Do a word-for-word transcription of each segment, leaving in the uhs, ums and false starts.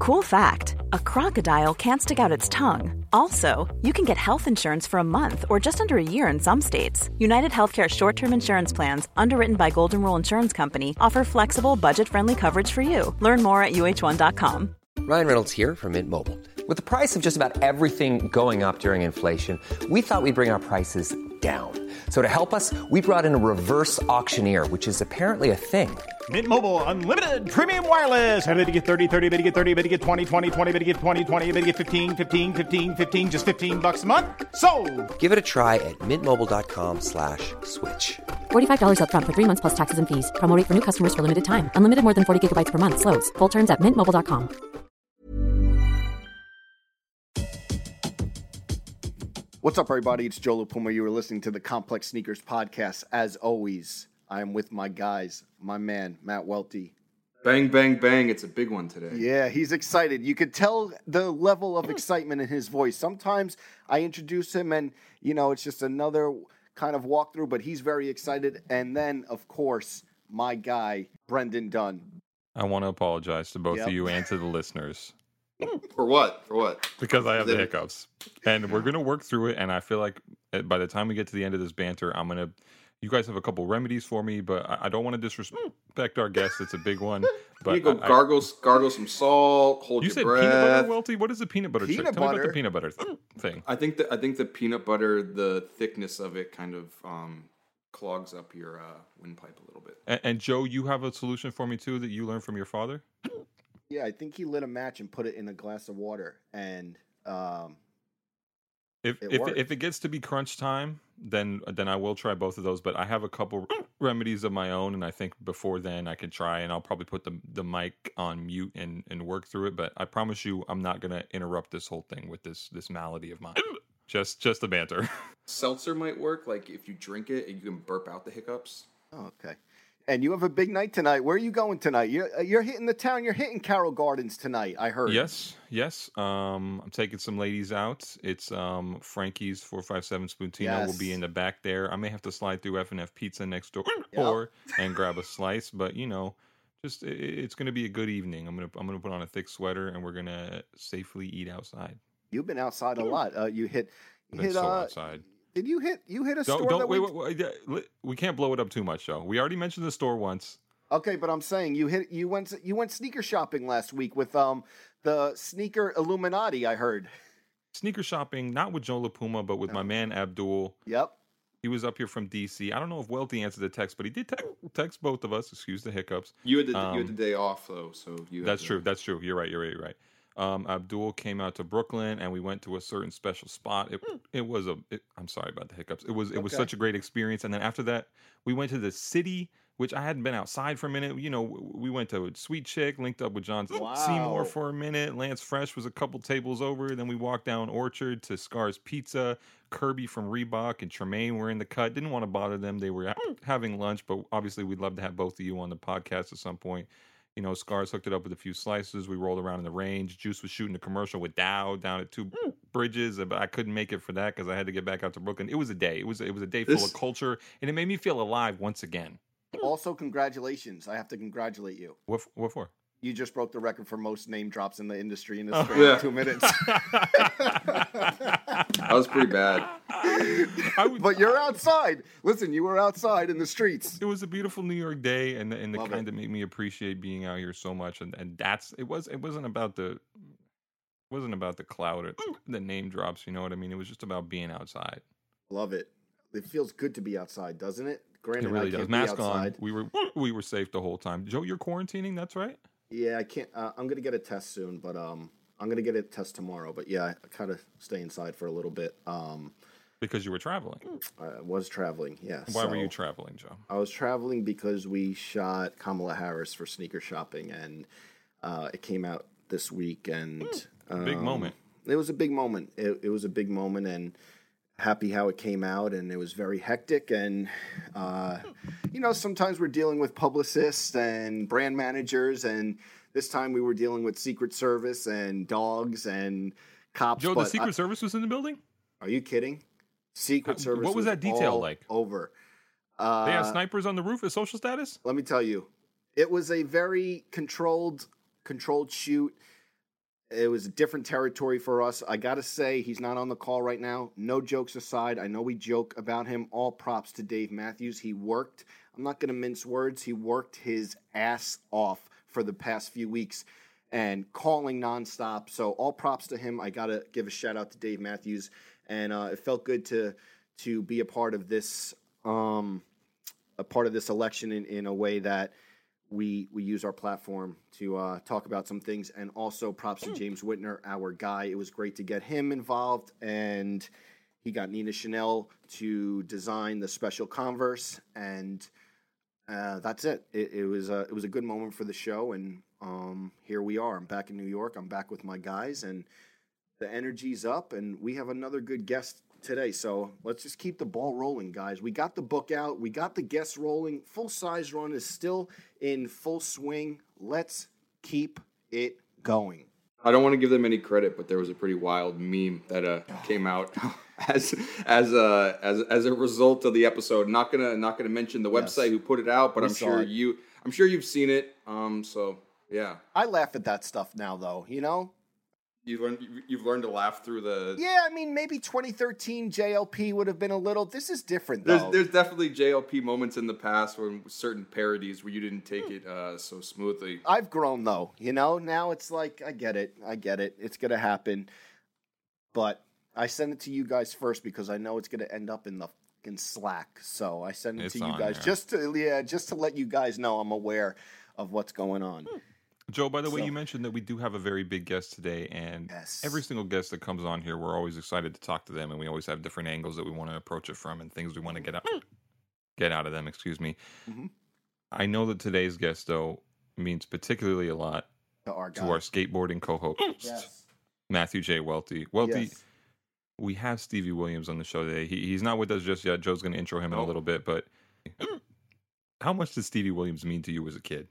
Cool fact, a crocodile can't stick out its tongue. Also, you can get health insurance for a month or just under a year in some states. United Healthcare short-term insurance plans, underwritten by Golden Rule Insurance Company, offer flexible, budget-friendly coverage for you. Learn more at U H one dot com. Ryan Reynolds here from Mint Mobile. With the price of just about everything going up during inflation, we thought we'd bring our prices down. So to help us, we brought in a reverse auctioneer, which is apparently a thing. Mint Mobile Unlimited Premium Wireless. How to get thirty, thirty, how to get thirty, how to get twenty, twenty, twenty, how to get twenty, twenty, how to get fifteen, fifteen, fifteen, fifteen, just fifteen bucks a month? Sold! Give it a try at mintmobile.com slash switch. forty-five dollars up front for three months plus taxes and fees. Promo rate for new customers for limited time. Unlimited more than forty gigabytes per month. Slows full terms at mint mobile dot com. What's up, everybody? It's Joe LaPuma. You are listening to the Complex Sneakers Podcast. As always, I am with my guys, my man, Matt Welty. Bang, bang, bang. It's a big one today. Yeah, he's excited. You could tell the level of excitement in his voice. Sometimes I introduce him and, you know, it's just another kind of walkthrough, but he's very excited. And then, of course, my guy, Brendan Dunn. I want to apologize to both Yep. of you and to the listeners. For what? For what? Because I have the hiccups. And we're going to work through it. And I feel like by the time we get to the end of this banter, I'm going to... You guys have a couple remedies for me, but I, I don't want to disrespect our guest. It's a big one. But you go I, gargle, gargle some salt, hold you your said breath. peanut butter, Welty? What is the peanut butter Peanut trick? Tell me butter? about the peanut butter thing. I think the I think the peanut butter, the thickness of it kind of um, clogs up your uh, windpipe a little bit. And, and Joe, you have a solution for me too that you learned from your father? Yeah, I think he lit a match and put it in a glass of water. And um, If It if worked. if it gets to be crunch time, then then I will try both of those. But I have a couple remedies of my own, and I think before then I can try, and I'll probably put the the mic on mute and, and work through it. But I promise you, I'm not gonna interrupt this whole thing with this this malady of mine. Just just the banter. Seltzer might work. Like if you drink it, you can burp out the hiccups. oh, okay. And you have a big night tonight. Where are you going tonight? You're, uh, you're hitting the town. You're hitting Carroll Gardens tonight, I heard. Yes, yes. Um, I'm taking some ladies out. It's um Frankie's four five seven Spuntino will be Yes. in the back there. I may have to slide through F and F Pizza next door Yep. and grab a slice, but you know, just i- it's going to be a good evening. I'm gonna I'm gonna put on a thick sweater and we're gonna safely eat outside. You've been outside a lot. Uh, you hit... I've You been hit so uh, outside. did you hit you hit a Don't store don't that wait, we... wait, wait, yeah, li- we can't blow it up too much, though. We already mentioned the store once. Okay, but I'm saying you hit you went you went sneaker shopping last week with um the sneaker Illuminati, I heard. Sneaker shopping, not with Joe LaPuma, but with my man Abdul. Yep. He was up here from D C. I don't know if Welty answered the text, but he did te- text both of us. Excuse the hiccups. You had the you Um, had the day off though, so you. had That's to- true. That's true. You're right. You're right. You're right. Um, Abdul came out to Brooklyn, and we went to a certain special spot. It, it was a. It, I'm sorry about the hiccups. It was. It was Okay. such a great experience. And then after that, we went to the city, which I hadn't been outside for a minute. You know, w- we went to Sweet Chick, linked up with John Wow. Seymour for a minute. Lance Fresh was a couple tables over. Then we walked down Orchard to Scar's Pizza. Kirby from Reebok and Tremaine were in the cut. Didn't want to bother them. They were ha- having lunch, but obviously we'd love to have both of you on the podcast at some point. You know, Scars hooked it up with a few slices. We rolled around in the range. Juice was shooting a commercial with Dow down at Two Bridges, but I couldn't make it for that because I had to get back out to Brooklyn. It was a day. It was it was a day full This- of culture, and it made me feel alive once again. Also, congratulations. I have to congratulate you. What f- what for? You just broke the record for most name drops in the industry in this Oh. span Yeah. of two minutes. That was pretty bad. I would, But you're outside. Listen, you were outside in the streets. it was a beautiful New York day, and and the Love kind it. that made me appreciate being out here so much. And, and that's it was it wasn't about the it wasn't about the cloud or the name drops. You know what I mean? It was just about being outside. Love it. It feels good to be outside, doesn't it? Granted, It really I can't does. be Mask on. outside. We were we were safe the whole time. Joe, you're quarantining. That's right. Yeah, I can't. Uh, I'm gonna get a test soon, but um, I'm gonna get a test tomorrow. But yeah, I kind of stay inside for a little bit. Um, Because you were traveling. I was traveling. Yeah. Why were so you traveling, Joe? I was traveling because we shot Kamala Harris for Sneaker Shopping, and uh, it came out this week. And Big um, moment. It was a big moment. It, it was a big moment, and happy how it came out. And it was very hectic. And uh, you know, sometimes we're dealing with publicists and brand managers, and this time we were dealing with Secret Service and dogs and cops. Joe, but the Secret I- Service was in the building? Are you kidding? Secret Uh, Service. what was that detail all like? Over. Uh, They had snipers on the roof at social status? Let me tell you, it was a very controlled, controlled shoot. It was a different territory for us. I got to say, he's not on the call right now. No jokes aside. I know we joke about him. All props to Dave Matthews. He worked. I'm not going to mince words. He worked his ass off for the past few weeks and calling nonstop. So all props to him. I got to give a shout out to Dave Matthews. And uh, it felt good to to be a part of this um, a part of this election in, in a way that we we use our platform to uh, talk about some things. And also props to James Whitner, our guy. It was great to get him involved, and he got Nina Chanel to design the special Converse, and uh, that's it. It, it was a, it was a good moment for the show, and um, here we are. I'm back in New York. I'm back with my guys, and the energy's up, and we have another good guest today. So let's just keep the ball rolling, guys. We got the book out. We got the guests rolling. Full size run is still in full swing. Let's keep it going. I don't want to give them any credit, but there was a pretty wild meme that uh, came out as as a as as a result of the episode. Not gonna not gonna mention the website yes. who put it out, but we I'm sure it. you I'm sure you've seen it. Um, so yeah, I laugh at that stuff now, though. You know. You learned, you've learned to laugh through the... Yeah, I mean, maybe twenty thirteen J L P would have been a little... This is different, though. There's, there's definitely J L P moments in the past when certain parodies where you didn't take it uh, so smoothly. I've grown, though. You know, now it's like, I get it. I get it. It's going to happen. But I send it to you guys first because I know it's going to end up in the in Slack. So I send it it's to you guys there. just to yeah, just to let you guys know I'm aware of what's going on. Hmm. Joe, by the So- way, you mentioned that we do have a very big guest today, and Yes. every single guest that comes on here, we're always excited to talk to them, and we always have different angles that we want to approach it from and things we want to get out, get out of them. Excuse me. Mhm. I know that today's guest, though, means particularly a lot To our to guy. our skateboarding co-host, Yes. Matthew J. Welty. Welty, Yes. we have Stevie Williams on the show today. He, he's not with us just yet. Joe's going to intro him in a Nope. little bit, but how much did Stevie Williams mean to you as a kid?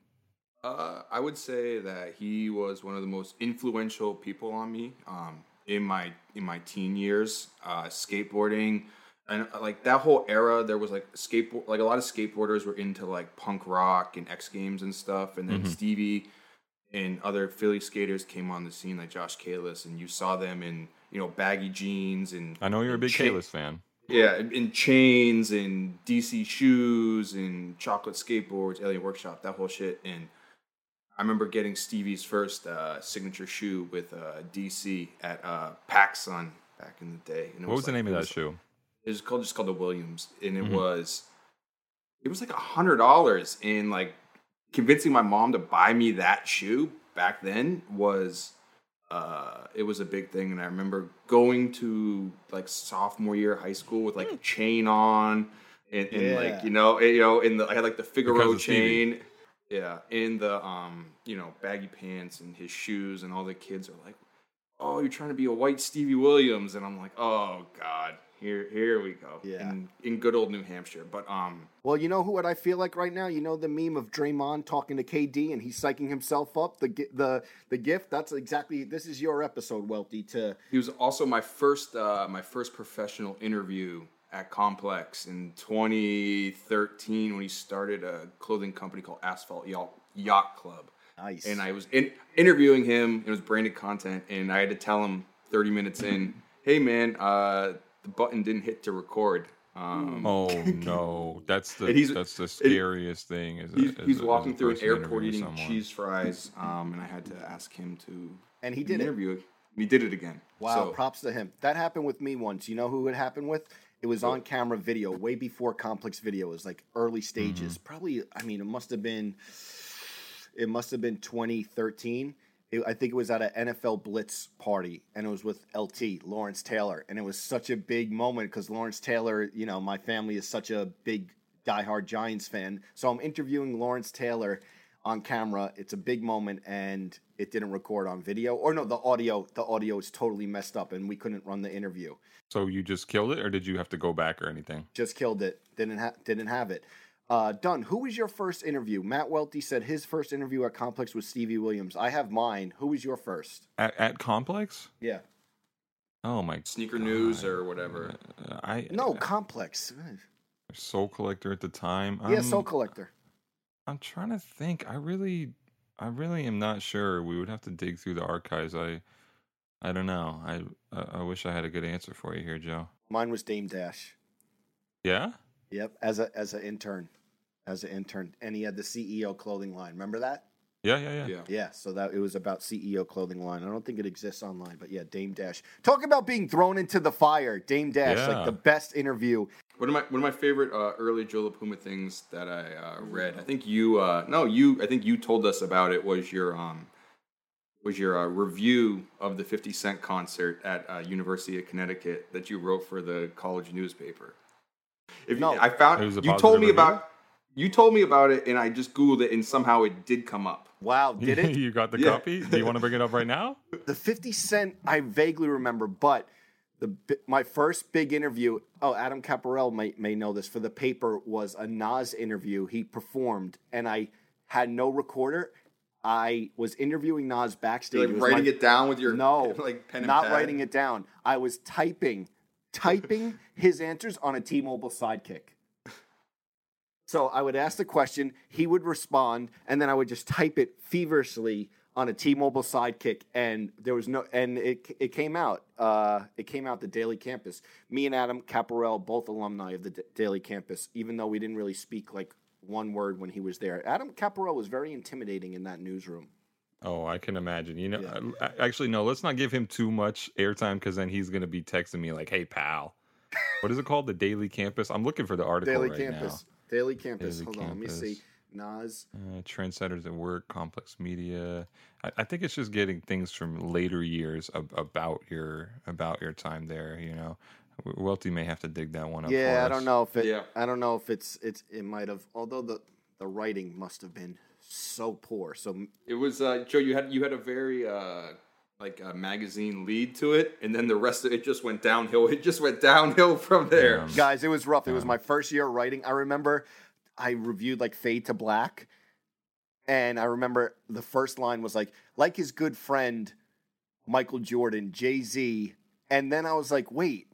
Uh, I would say that he was one of the most influential people on me um, in my in my teen years. Uh, skateboarding and uh, like that whole era, there was like skateboard, like a lot of skateboarders were into like punk rock and X Games and stuff, and then Mhm. Stevie and other Philly skaters came on the scene, like Josh Kalis, and you saw them in you know baggy jeans and I know you're a and big cha- Kalis fan. Yeah, in chains and D C shoes and chocolate skateboards, Alien Workshop, that whole shit. And I remember getting Stevie's first uh, signature shoe with uh, D C at uh, PacSun back in the day. And it What was the like- name of it that was- shoe? It was called just called the Williams, and it Mhm. was it was like a hundred dollars. And like convincing my mom to buy me that shoe back then was uh, it was a big thing. And I remember going to like sophomore year of high school with like a chain on, and, and Yeah. like you know, you know, in the I had like the Because Figaro of Stevie. chain. Yeah, in the um, you know, baggy pants and his shoes, and all the kids are like, "Oh, you're trying to be a white Stevie Williams," and I'm like, "Oh God, here, here we go." Yeah. in, in good old New Hampshire, but um, Well, you know who what I feel like right now? You know the meme of Draymond talking to K D and he's psyching himself up. The gi- the the gift. That's exactly. This is your episode, Welty. To he was also my first, uh, my first professional interview at Complex in twenty thirteen when he started a clothing company called Asphalt Yacht, Yacht Club. nice. And I was in, interviewing him. It was branded content, and I had to tell him thirty minutes in, "Hey man, uh, the button didn't hit to record." Um, Oh no, that's the And he's- that's the scariest thing. Is he's, a, as he's a- as walking a through an person airport interviewing eating someone. cheese fries, um, and I had to ask him to And he did it. interview it. He did it again. Wow, So, props to him. That happened with me once. You know who it happened with? It was on camera video, way before Complex Video. It was like early stages. Mm-hmm. Probably, I mean, it must have been, it must have been twenty thirteen. It, I think it was at an N F L Blitz party, and it was with L T, Lawrence Taylor. And it was such a big moment because Lawrence Taylor, you know, my family is such a big diehard Giants fan. So I'm interviewing Lawrence Taylor on camera. It's a big moment, and it didn't record on video. Or no, the audio, the audio is totally messed up, and we couldn't run the interview. So you just killed it, or did you have to go back or anything? Just killed it. Didn't ha- didn't have it. Uh, Dunn, who was your first interview? Matt Welty said his first interview at Complex was Stevie Williams. I have mine. Who was your first? At, at Complex? Yeah. Oh my Sneaker God. News or whatever. Uh, I No, Complex. Soul Collector at the time. Yeah, I'm, Soul Collector. I'm trying to think. I really I really am not sure. We would have to dig through the archives. I I don't know. I I, I wish I had a good answer for you here, Joe. Mine was Dame Dash. Yeah? Yep, as a as an intern, as an intern, and he had the C E O clothing line. Remember that? Yeah, yeah, yeah. Yeah. Yeah, so that it was about C E O clothing line. I don't think it exists online, but yeah, Dame Dash. Talk about being thrown into the fire. Dame Dash, Yeah. like the best interview. One of my one of my favorite uh, early Joe LaPuma things that I uh, read. I think you uh, no you I think you told us about it was your um was your uh, review of the fifty Cent concert at uh, University of Connecticut that you wrote for the college newspaper. If No. you, I found It was a you positive told me review? about you told me about it and I just googled it and somehow it did come up. Wow, did it? You got the Yeah. copy? Do you want to bring it up right now? The fifty Cent, I vaguely remember, but the bi- my first big interview, oh, Adam Caparel may, may know this, for the paper was a Nas interview. He performed, and I had no recorder. I was interviewing Nas backstage. You're It like was writing my- it down with your No, like pen and not pad? writing it down. I was typing, typing his answers on a T-Mobile Sidekick. So I would ask the question, he would respond, and then I would just type it feverishly on a T-Mobile Sidekick, and there was no, and it it came out. Uh, it came out the Daily Campus. Me and Adam Caparel, both alumni of the D- Daily Campus, even though we didn't really speak like one word when he was there. Adam Caparel was very intimidating in that newsroom. Oh, I can imagine. You know, Yeah. uh, actually, no, let's not give him too much airtime because then he's going to be texting me like, hey, pal. What is it called? The Daily Campus? I'm looking for the article Daily right Campus. Daily Campus. Daily Hold on, let me see. Campus. Nas. now. Uh, Trendsetters at Work, Complex Media. I, I think it's just getting things from later years ab- about your about your time there. You know, Welty may have to dig that one up. Yeah, for I us. don't know if it. Yeah. I don't know if it's it's it might have. Although the the writing must have been so poor. So It was uh, Joe. You had you had a very uh, like a magazine lead to it, and then the rest of it just went downhill. It just went downhill from there. Yeah. guys, it was rough. It was my first year writing. I remember I reviewed like Fade to Black, and I remember the first line was like, like his good friend Michael Jordan, Jay-Z, and then I was like, wait.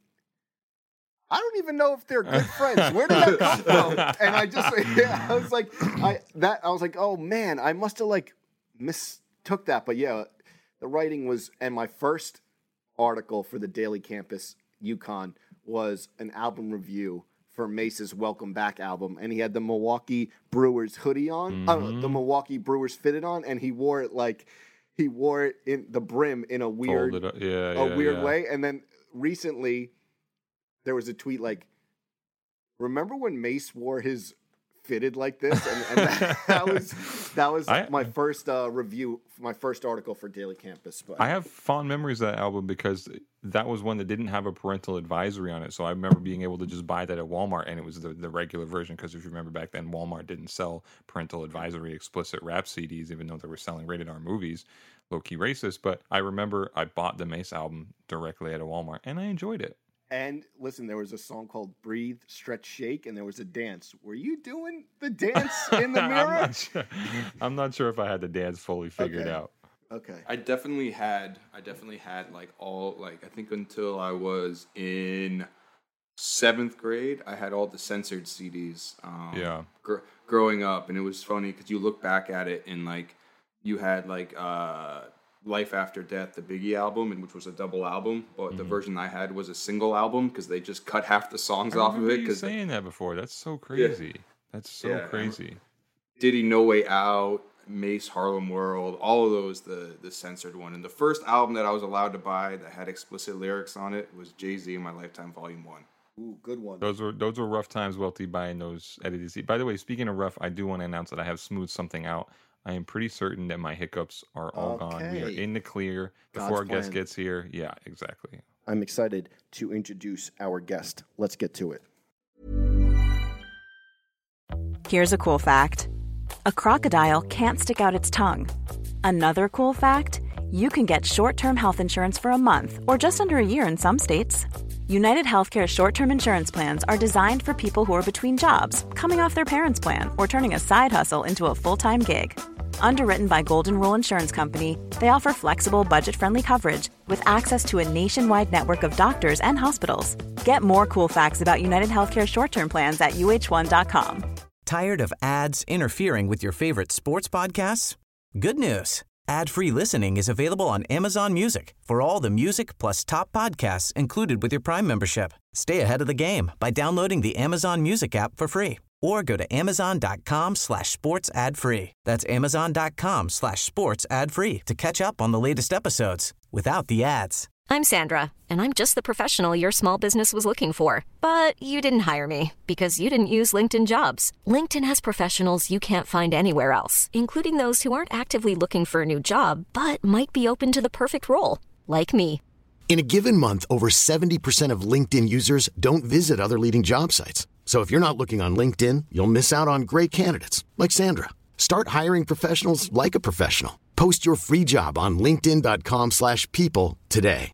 I don't even know if they're good friends. Where did that come from? And I just, yeah, I was like, I that I was like, oh man, I must have like mistook that. But yeah, the writing was, and my first article for the Daily Campus UConn was an album review for Mace's Welcome Back album, and he had the Milwaukee Brewers hoodie on, uh, the Milwaukee Brewers fitted on, and he wore it like he wore it in the brim in a weird, Folded up. Yeah, a yeah, weird yeah. way. And then recently, there was a tweet like, "Remember when Mace wore his fitted like this?" And, and that, that was that was I- my first uh, review, my first article for Daily Campus. But I have fond memories of that album because that was one that didn't have a parental advisory on it. So I remember being able to just buy that at Walmart, and it was the, the regular version. Because if you remember back then, Walmart didn't sell parental advisory explicit rap C Ds, even though they were selling rated R movies, low key racist. But I remember I bought the Mace album directly at a Walmart, and I enjoyed it. And listen, there was a song called Breathe, Stretch, Shake, and there was a dance. Were you doing the dance in the I'm, mirror? not sure, I'm not sure if I had the dance fully figured Okay. out. Okay. I definitely had. I definitely had like all like I think until I was in seventh grade, I had all the censored C Ds. Um, Yeah. Gr- growing up, and it was funny because you look back at it and like you had like uh, Life After Death, the Biggie album, and which was a double album, but Mm-hmm. the version I had was a single album because they just cut half the songs I off of remember it. you Because saying that before. That's so crazy. That's so Yeah. crazy. Diddy, No Way Out, Mace, Harlem World, all of those the the censored one. And the first album that I was allowed to buy that had explicit lyrics on it was Jay-Z in My Lifetime Volume One. Ooh, good one. Those were those were rough times, Welty, buying those edited C Ds. By the way, speaking of rough, I do want to announce that I have smoothed something out. I am pretty certain that my hiccups are all gone. We are Okay. in the clear before God's our guest plan. gets here. Yeah, exactly. I'm excited to introduce our guest. Let's get to it. Here's a cool fact. A crocodile can't stick out its tongue. Another cool fact, you can get short-term health insurance for a month or just under a year in some states. United Healthcare short-term insurance plans are designed for people who are between jobs, coming off their parents' plan, or turning a side hustle into a full-time gig. Underwritten by Golden Rule Insurance Company, they offer flexible, budget-friendly coverage with access to a nationwide network of doctors and hospitals. Get more cool facts about United Healthcare short-term plans at U H one dot com. Tired of ads interfering with your favorite sports podcasts? Good news. Ad-free listening is available on Amazon Music for all the music plus top podcasts included with your Prime membership. Stay ahead of the game by downloading the Amazon Music app for free or go to amazon.com slash sports ad free. That's amazon.com slash sports ad free to catch up on the latest episodes without the ads. I'm Sandra, and I'm just the professional your small business was looking for. But you didn't hire me because you didn't use LinkedIn Jobs. LinkedIn has professionals you can't find anywhere else, including those who aren't actively looking for a new job, but might be open to the perfect role, like me. In a given month, over seventy percent of LinkedIn users don't visit other leading job sites. So if you're not looking on LinkedIn, you'll miss out on great candidates like Sandra. Start hiring professionals like a professional. Post your free job on linkedin.com slash people today.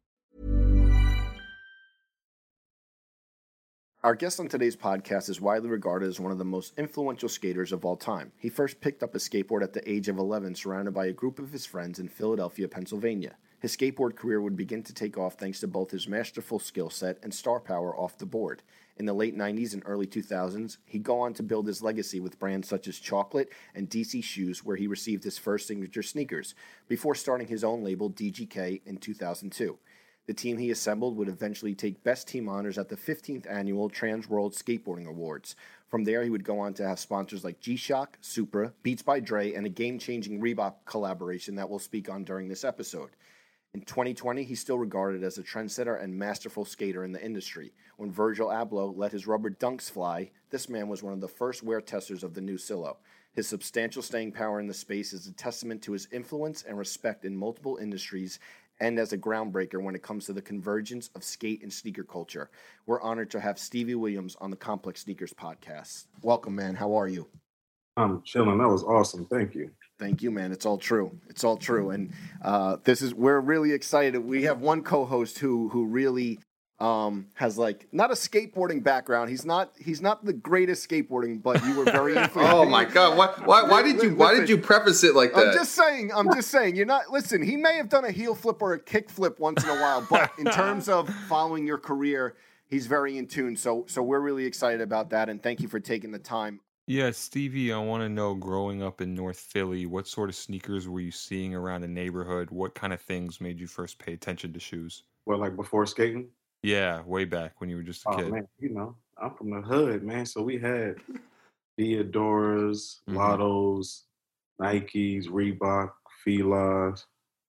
Our guest on today's podcast is widely regarded as one of the most influential skaters of all time. He first picked up a skateboard at the age of eleven, surrounded by a group of his friends in Philadelphia, Pennsylvania. His skateboard career would begin to take off thanks to both his masterful skill set and star power off the board. In the late nineties and early two thousands, he'd go on to build his legacy with brands such as Chocolate and D C Shoes, where he received his first signature sneakers, before starting his own label, D G K, in two thousand two. The team he assembled would eventually take Best Team honors at the fifteenth Annual Trans World Skateboarding Awards. From there, he would go on to have sponsors like G-Shock, Supra, Beats by Dre, and a game-changing Reebok collaboration that we'll speak on during this episode. In twenty twenty, he's still regarded as a trendsetter and masterful skater in the industry. When Virgil Abloh let his rubber dunks fly, this man was one of the first wear testers of the new Silo. His substantial staying power in the space is a testament to his influence and respect in multiple industries and as a groundbreaker when it comes to the convergence of skate and sneaker culture. We're honored to have Stevie Williams on the Complex Sneakers podcast. Welcome, man. How are you? I'm chilling. That was awesome. Thank you. Thank you, man. It's all true. It's all true. And uh, this is, we're really excited. We have one co-host who who really um, has like, not a skateboarding background. He's not he's not the greatest skateboarding, but you were very influential. Oh my God. Why, why, why did you, why did you preface it like that? I'm just saying, I'm just saying, you're not, listen, he may have done a heel flip or a kick flip once in a while, but in terms of following your career, he's very in tune. So, so we're really excited about that. And thank you for taking the time. Yeah, Stevie, I want to know, growing up in North Philly, what sort of sneakers were you seeing around the neighborhood? What kind of things made you first pay attention to shoes? Well, like before skating? Yeah, way back when you were just a Oh, kid. man, you know, I'm from the hood, man. So we had Theodoras, Mhm. Lottos, Nikes, Reebok, Filas,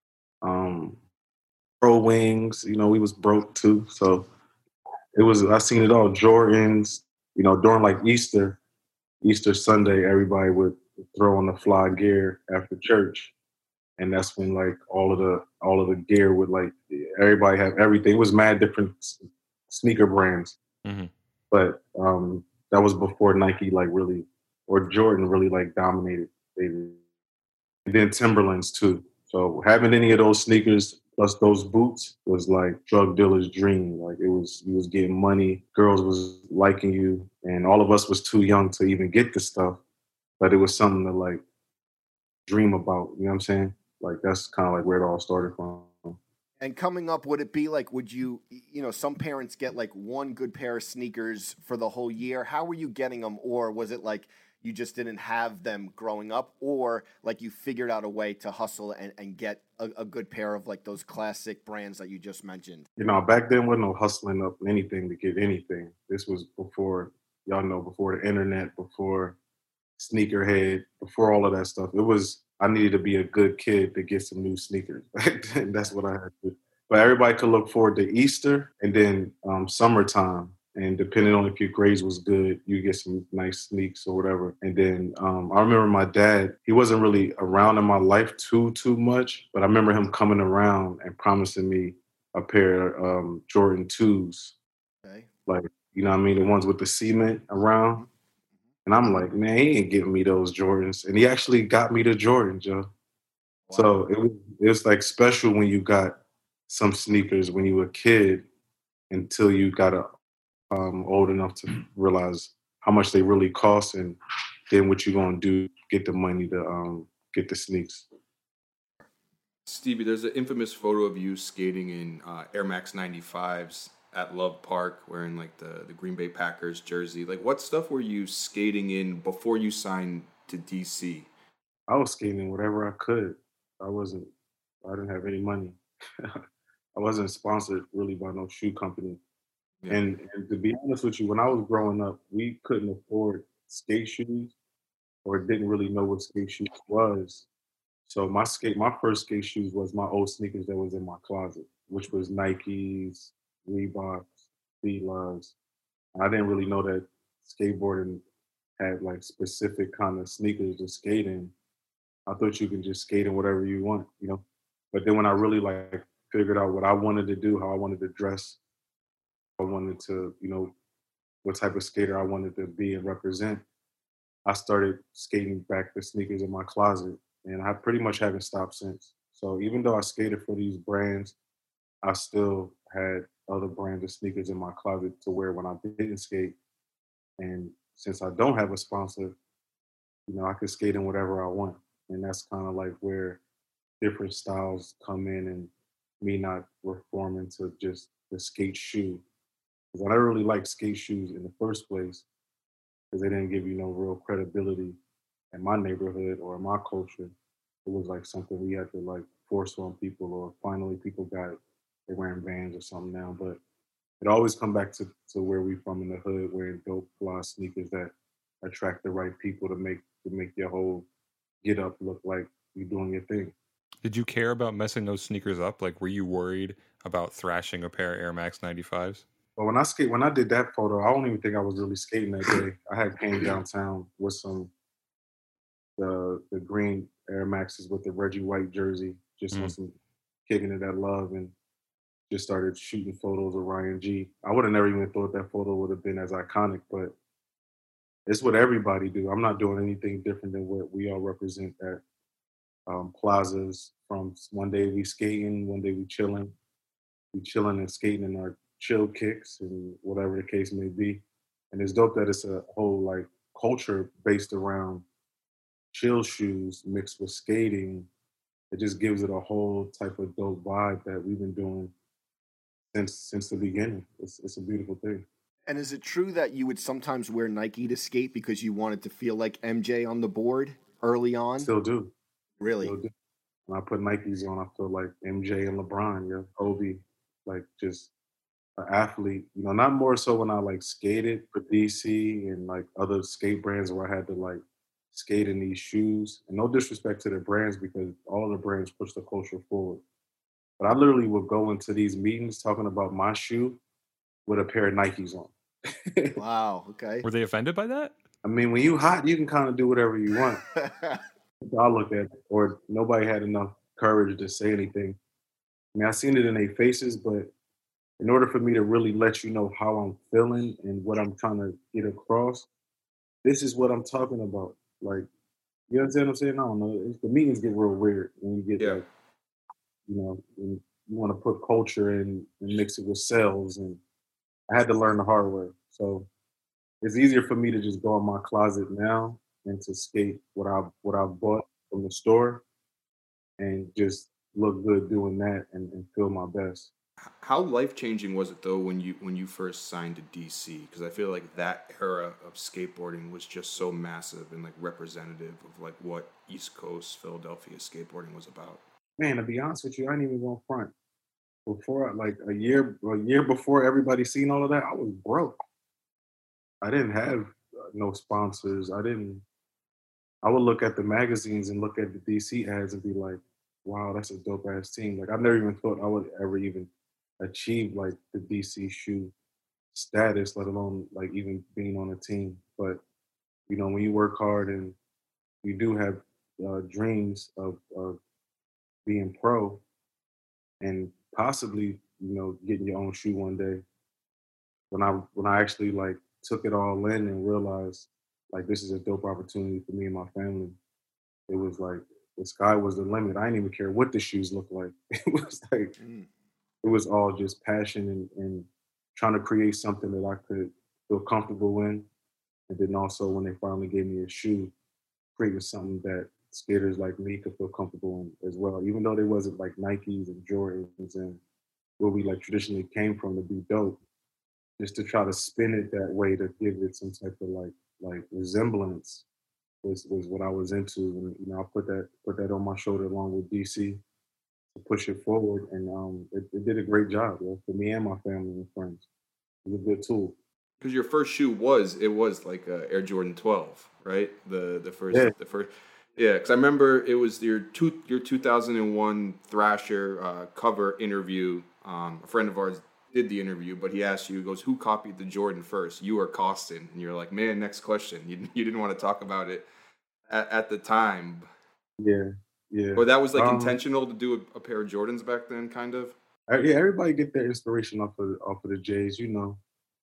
um, Pro Wings. You know, we was broke too. So it was, I seen it all. Jordans, you know, during like Easter, Easter Sunday, everybody would throw on the fly gear after church. And that's when like all of the all of the gear would like everybody had everything. It was mad different s- sneaker brands, Mhm. but um, that was before Nike like really or Jordan really like dominated. They, and then Timberlands too. So having any of those sneakers plus those boots was like drug dealer's dream. Like it was, you was getting money, girls was liking you, and all of us was too young to even get the stuff. But it was something to like dream about. You know what I'm saying? Like that's kind of like where it all started from. And coming up, would it be like, would you, you know, some parents get like one good pair of sneakers for the whole year? How were you getting them? Or was it like you just didn't have them growing up? Or like you figured out a way to hustle and, and get a, a good pair of like those classic brands that you just mentioned? You know, back then wasn't no hustling up anything to get anything. This was before, y'all know, before the internet, before sneakerhead, before all of that stuff. It was, I needed to be a good kid to get some new sneakers. And that's what I had to do. But everybody could look forward to Easter and then um, summertime. And depending on if your grades was good, you get some nice sneaks or whatever. And then um, I remember my dad, he wasn't really around in my life too, too much. But I remember him coming around and promising me a pair of um, Jordan twos. Okay. Like, you know what I mean? The ones with the cement around. And I'm like, man, he ain't getting me those Jordans. And he actually got me the Jordans, Joe. Wow. So it was, it was like special when you got some sneakers when you were a kid until you got a, um, old enough to realize how much they really cost and then what you're going to do, get the money to um, get the sneaks. Stevie, there's an infamous photo of you skating in uh, Air Max ninety-fives at Love Park wearing like the, the Green Bay Packers jersey. Like what stuff were you skating in before you signed to D C? I was skating whatever I could. I wasn't. I didn't have any money. I wasn't sponsored really by no shoe company. Yeah. And, and to be honest with you, when I was growing up, we couldn't afford skate shoes or didn't really know what skate shoes was. So my skate, my first skate shoes was my old sneakers that was in my closet, which was Nikes, Reeboks, Filas. I didn't really know that skateboarding had like specific kind of sneakers to skate in. I thought you could just skate in whatever you want, you know. But then when I really like figured out what I wanted to do, how I wanted to dress, I wanted to, you know, what type of skater I wanted to be and represent, I started skating back the sneakers in my closet, and I pretty much haven't stopped since. So even though I skated for these brands, I still had other brands of sneakers in my closet to wear when I didn't skate. And since I don't have a sponsor, you know, I could skate in whatever I want. And that's kind of like where different styles come in and me not reforming to just the skate shoe. Because I never really liked skate shoes in the first place because they didn't give you no real credibility in my neighborhood or in my culture. It was like something we had to like force on people, or finally people got it. They're wearing Vans or something now. But it always come back to, to where we from in the hood, wearing dope fly sneakers that attract the right people to make to make your whole get up look like you're doing your thing. Did you care about messing those sneakers up? Like, were you worried about thrashing a pair of Air Max ninety-fives? But when I skate, when I did that photo, I don't even think I was really skating that day. I had came downtown with some the the green Air Maxes with the Reggie White jersey, just Mm. on some kicking it at love, and just started shooting photos of Ryan G. I would have never even thought that photo would have been as iconic, but it's what everybody do. I'm not doing anything different than what we all represent at um, plazas. From one day we skating, one day we chilling, we chilling and skating in our chill kicks and whatever the case may be. And it's dope that it's a whole like culture based around chill shoes mixed with skating. It just gives it a whole type of dope vibe that we've been doing since since the beginning. It's it's a beautiful thing. And is it true that you would sometimes wear Nike to skate because you wanted to feel like M J on the board early on? Still do. Really? Still do. When I put Nikes on, I feel like M J and LeBron, yeah, Kobe, like just an athlete. You know, not more so when I like skated for D C and like other skate brands where I had to like skate in these shoes. And no disrespect to the brands because all the brands push the culture forward. But I literally would go into these meetings talking about my shoe with a pair of Nikes on. Wow, okay. Were they offended by that? I mean, when you hot, you can kind of do whatever you want. I looked at it, or nobody had enough courage to say anything. I mean, I seen it in their faces, but in order for me to really let you know how I'm feeling and what I'm trying to get across, this is what I'm talking about. Like, you understand what I'm saying? I don't know. It's, the meetings get real weird when you get Yeah. like, you know, when you want to put culture in and mix it with sales. And I had to learn the hard way. So it's easier for me to just go in my closet now and to skate what I what I bought from the store and just look good doing that and, and feel my best. How life changing was it though when you when you first signed to D C? Because I feel like that era of skateboarding was just so massive and like representative of like what East Coast Philadelphia skateboarding was about. Man, to be honest with you, I didn't even go front. Before, like a year, a year before everybody seen all of that, I was broke. I didn't have uh, no sponsors. I didn't. I would look at the magazines and look at the D C ads and be like, "Wow, that's a dope ass team." Like I never even thought I would ever even achieve like the D C shoe status, let alone like even being on a team. But you know, when you work hard and you do have uh, dreams of, of being pro and possibly, you know, getting your own shoe one day. When I when I actually like took it all in and realized like this is a dope opportunity for me and my family, it was like the sky was the limit. I didn't even care what the shoes looked like. It was like Mm. it was all just passion and, and trying to create something that I could feel comfortable in. And then also when they finally gave me a shoe, creating something that skaters like me could feel comfortable in as well. Even though they wasn't like Nikes and Jordans and where we like traditionally came from to be dope, just to try to spin it that way to give it some type of like like resemblance was was what I was into, and you know I put that put that on my shoulder along with D C to push it forward, and um, it, it did a great job, yo, for me and my family and friends. It was a good tool. Because your first shoe was it was like uh, Air Jordan twelve, right? The the first Yeah. the first yeah. Because I remember it was your two your two thousand one Thrasher uh, cover interview. Um, a friend of ours did the interview, but he asked you, he goes, "Who copied the Jordan first, you or Costin?" And you're like, "Man, next question." You you didn't want to talk about it at, at the time, Yeah, yeah. or that was like Um, intentional to do a, a pair of Jordans back then, kind of. Uh, yeah, everybody get their inspiration off of off of the Jays, you know.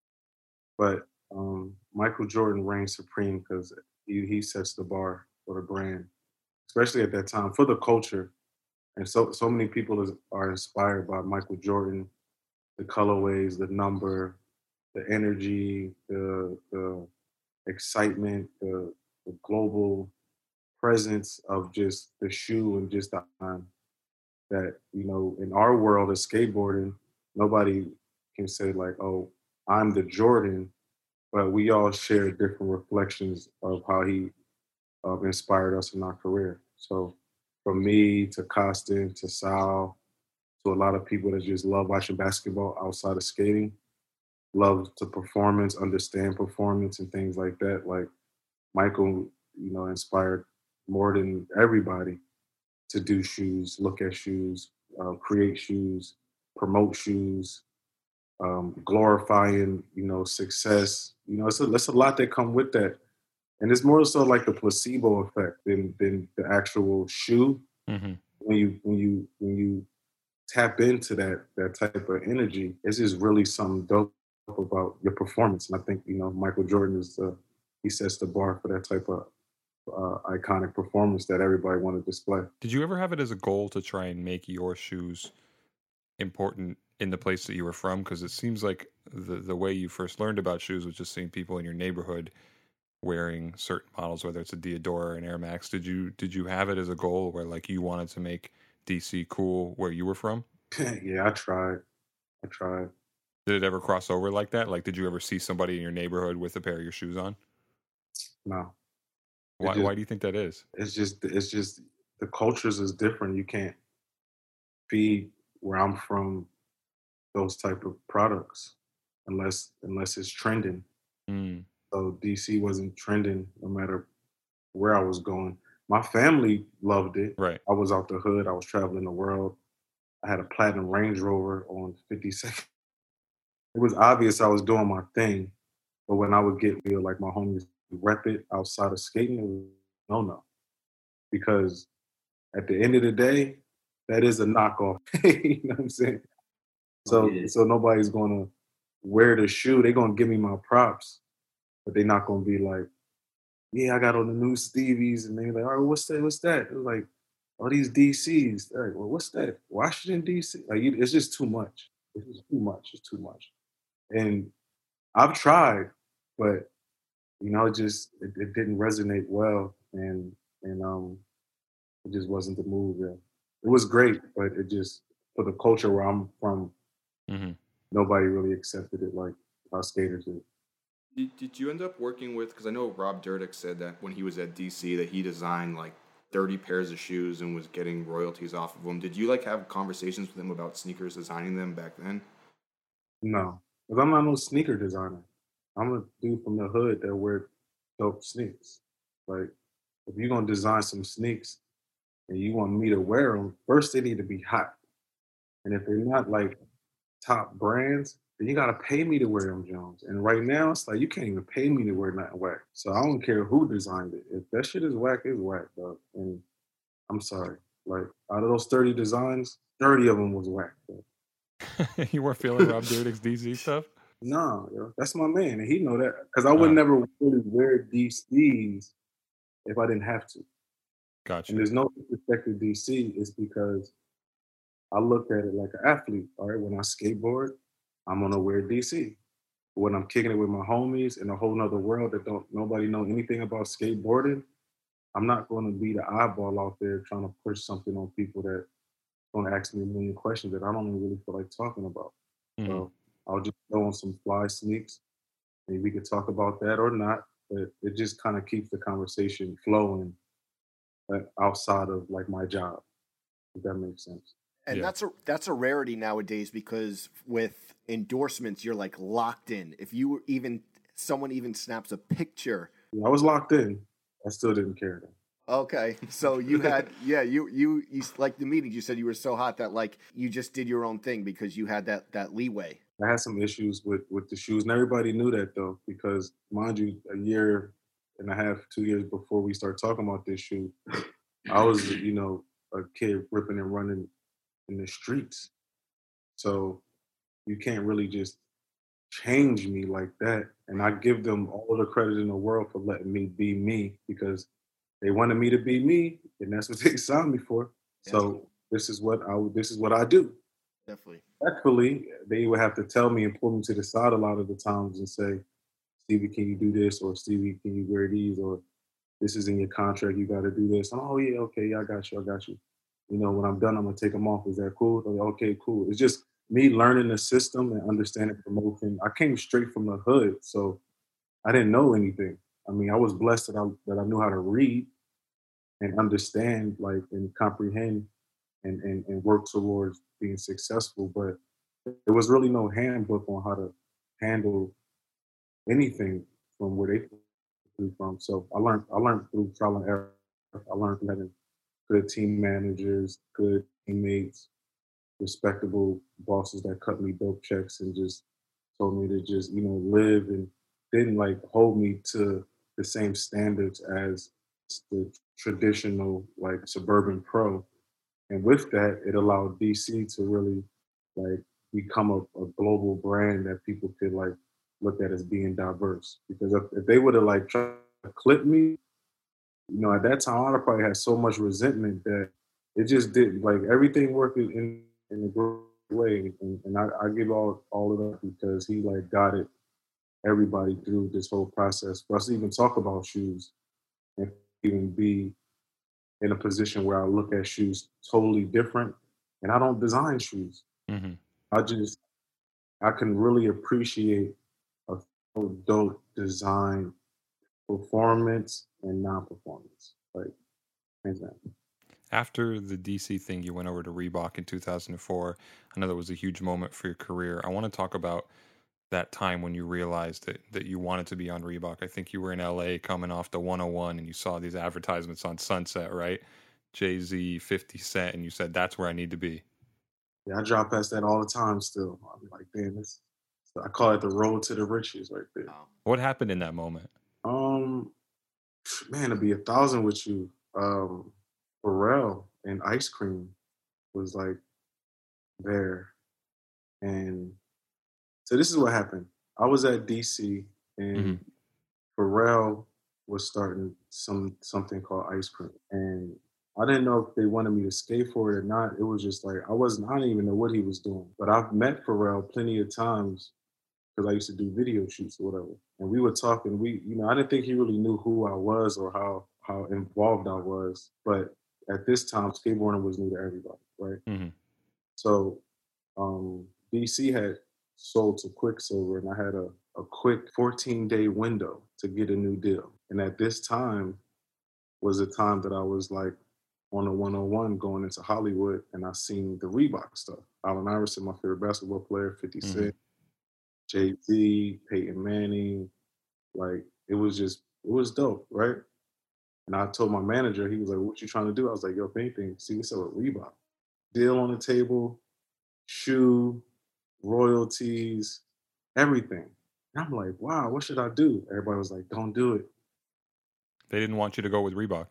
But um, Michael Jordan reigns supreme because he he sets the bar for the brand, especially at that time for the culture. And so so many people is, are inspired by Michael Jordan, the colorways, the number, the energy, the the excitement, the, the global presence of just the shoe and just the time that, you know, in our world of skateboarding, nobody can say like, oh, I'm the Jordan, but we all share different reflections of how he uh, inspired us in our career. So from me to Costin to Sal to a lot of people that just love watching basketball outside of skating, love to performance, understand performance and things like that. Like Michael, you know, inspired more than everybody to do shoes, look at shoes, uh, create shoes, promote shoes, um, glorifying, you know, success. You know, it's a, it's a lot that come with that. And it's more so like the placebo effect than than the actual shoe. Mm-hmm. When you when you when you tap into that that type of energy, it's just really something dope about your performance. And I think, you know, Michael Jordan is the he sets the bar for that type of uh, iconic performance that everybody want to display. Did you ever have it as a goal to try and make your shoes important in the place that you were from? Because it seems like the the way you first learned about shoes was just seeing people in your neighborhood wearing certain models, whether it's a Diadora or an Air Max. Did you did you have it as a goal where like you wanted to make D C cool where you were from? Yeah, I tried. I tried. Did it ever cross over like that? Like, did you ever see somebody in your neighborhood with a pair of your shoes on? No. It Why just- why do you think that is? It's just it's just the cultures is different. You can't feed where I'm from those type of products unless unless it's trending. Mm, So D C wasn't trending no matter where I was going. My family loved it. right. I was out the hood. I was traveling the world. I had a platinum Range Rover on fifty-second. It was obvious I was doing my thing, but when I would get you know, like my homies rep it outside of skating, it was no no. Because at the end of the day, that is a knockoff. You know what I'm saying? So Yeah. so nobody's gonna wear the shoe. They're gonna give me my props, but they're not gonna be like, yeah, I got on the new Stevies, and they're like, all right, what's that? What's that? It was like, all these D Cs. They're like, well, what's that? Washington D C. Like, you, it's just too much. It's just too much. It's too much. And I've tried, but you know, it just it, it didn't resonate well, and and um, it just wasn't the move. Yeah. It was great, but it just for the culture where I'm from, hmm nobody really accepted it like our skaters did. Did, did you end up working with, because I know Rob Dyrdek said that when he was at D C that he designed like thirty pairs of shoes and was getting royalties off of them. Did you like have conversations with him about sneakers, designing them back then? No, because I'm not no sneaker designer. I'm a dude from the hood that wear dope sneaks. Like, if you're gonna design some sneaks and you want me to wear them, first they need to be hot. And if they're not like top brands, then you gotta pay me to wear them Jones. And right now, it's like you can't even pay me to wear nothing whack. So I don't care who designed it. If that shit is whack, it's whack, bro. And I'm sorry. Like out of those thirty designs, thirty of them was whack, bro. You weren't feeling Rob Dyrdek's D C stuff? No, yo, that's my man, and he know that. Because I would Uh. never really wear D Cs if I didn't have to. Gotcha. And there's no disrespect to D C. It's because I look at it like an athlete. All right, when I skateboard, I'm gonna wear D C. When I'm kicking it with my homies in a whole nother world that don't nobody know anything about skateboarding, I'm not gonna be the eyeball out there trying to push something on people that gonna ask me a million questions that I don't even really feel like talking about. Mhm. So I'll just throw on some fly sneaks. Maybe we could talk about that or not. but it just kind of keeps the conversation flowing uh, outside of like my job, if that makes sense. And Yeah. that's a that's a rarity nowadays, because with endorsements, you're like locked in. If you even someone even snaps a picture. I was locked in. I still didn't care though. Okay, so you had yeah you you you like the meetings. You said you were so hot that like you just did your own thing because you had that that leeway. I had some issues with with the shoes, and everybody knew that though, because mind you, a year and a half, two years before we started talking about this shoe, I was you know a kid ripping and running in the streets. So you can't really just change me like that. And I give them all the credit in the world for letting me be me, because they wanted me to be me, and that's what they signed me for. So this is what I this is what I do. Definitely. Respectfully, they would have to tell me and pull me to the side a lot of the times and say, Stevie, can you do this? Or Stevie, can you wear these? Or this is in your contract, you got to do this. Oh yeah, okay, yeah, I got you, I got you. You know, when I'm done, I'm gonna take them off. Is that cool? Like, okay, cool. It's just me learning the system and understanding promotion. I came straight from the hood, so I didn't know anything. I mean, I was blessed that I that I knew how to read and understand, like, and comprehend and, and, and work towards being successful. But there was really no handbook on how to handle anything from where they came from. So I learned I learned through trial and error. I learned from having good team managers, good teammates, respectable bosses that cut me dope checks and just told me to just, you know, live, and didn't like hold me to the same standards as the traditional like suburban pro. And with that, it allowed D C to really like become a, a global brand that people could like look at as being diverse. Because if, if they would have like tried to clip me, you know, at that time, I'd have probably had so much resentment that it just didn't, like, everything worked in, in a great way. And, and I, I give all, all of that because he, like, guided everybody through this whole process for us to even talk about shoes and even be in a position where I look at shoes totally different. And I don't design shoes. Mm-hmm. I just, I can really appreciate a dope design, performance, and non-performance, like, hands down. After the D C thing, you went over to Reebok in two thousand four. I know that was a huge moment for your career. I want to talk about that time when you realized that, that you wanted to be on Reebok. I think you were in L A coming off the one oh one, and you saw these advertisements on Sunset, right? Jay-Z, fifty Cent, and you said, that's where I need to be. Yeah, I drive past that all the time still. I'm like, damn, this, I call it the road to the riches right there. What happened in that moment? Um, man, to be a thousand with you, um, Pharrell and Ice Cream was like there. And so this is what happened. I was at D C and mm-hmm. Pharrell was starting some something called Ice Cream. And I didn't know if they wanted me to skate for it or not. It was just like, I wasn't, I didn't even know what he was doing. But I've met Pharrell plenty of times because I used to do video shoots or whatever. And we were talking, we, you know, I didn't think he really knew who I was or how, how involved I was. But at this time, skateboarding was new to everybody, right? Mm-hmm. So um, D C had sold to Quicksilver, and I had a, a quick fourteen-day window to get a new deal. And at this time was a time that I was like on a one oh one going into Hollywood, and I seen the Reebok stuff. Allen Iverson, my favorite basketball player, fifty Cent, mm-hmm. Jay-Z, Peyton Manning. Like, it was just, it was dope, right? And I told my manager, he was like, what you trying to do? I was like, yo, if anything, see what's up with Reebok. Deal on the table, shoe, royalties, everything. And I'm like, wow, what should I do? Everybody was like, don't do it. They didn't want you to go with Reebok.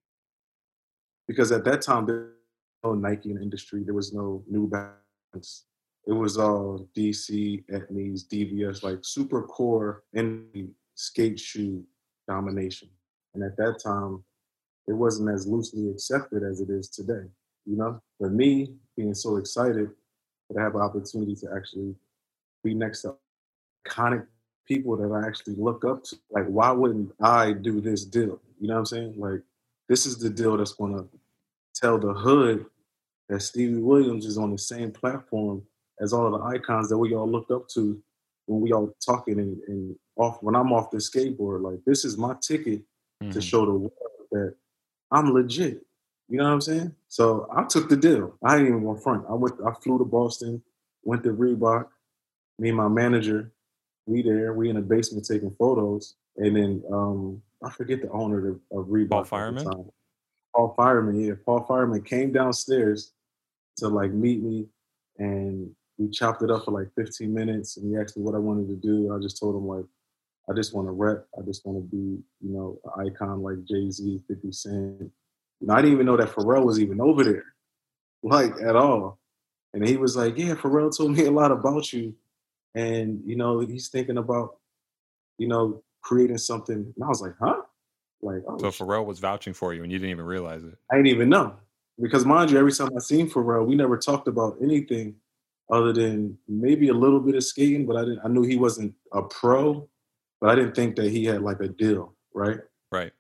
Because at that time, there was no Nike in the industry. There was no New Balance. It was all D C, Etnies, D V S, like super core indie skate shoe domination. And at that time, it wasn't as loosely accepted as it is today, you know? For me, being so excited that I have an opportunity to actually be next to iconic people that I actually look up to. Like, why wouldn't I do this deal? You know what I'm saying? Like, this is the deal that's going to tell the hood that Stevie Williams is on the same platform as all of the icons that we all looked up to when we all talking and, and off when I'm off the skateboard. Like, this is my ticket Mm-hmm. to show the world that I'm legit. You know what I'm saying? So I took the deal. I ain't even going front. I went. I flew to Boston, went to Reebok. Me and my manager, we there. We in the basement taking photos, and then um, I forget the owner of, of Reebok. Paul at the Fireman? time. Paul Fireman, yeah. Paul Fireman came downstairs to like meet me, and we chopped it up for like fifteen minutes, and he asked me what I wanted to do. I just told him like, I just want to rep. I just want to be, you know, an icon like Jay-Z, fifty Cent. You know, I didn't even know that Pharrell was even over there, like at all. And he was like, yeah, Pharrell told me a lot about you. And, you know, he's thinking about, you know, creating something. And I was like, huh? Like, oh, So shit. Pharrell was vouching for you and you didn't even realize it. I didn't even know. Because mind you, every time I seen Pharrell, we never talked about anything other than maybe a little bit of skating, but I didn't I knew he wasn't a pro, but I didn't think that he had like a deal, right? Right.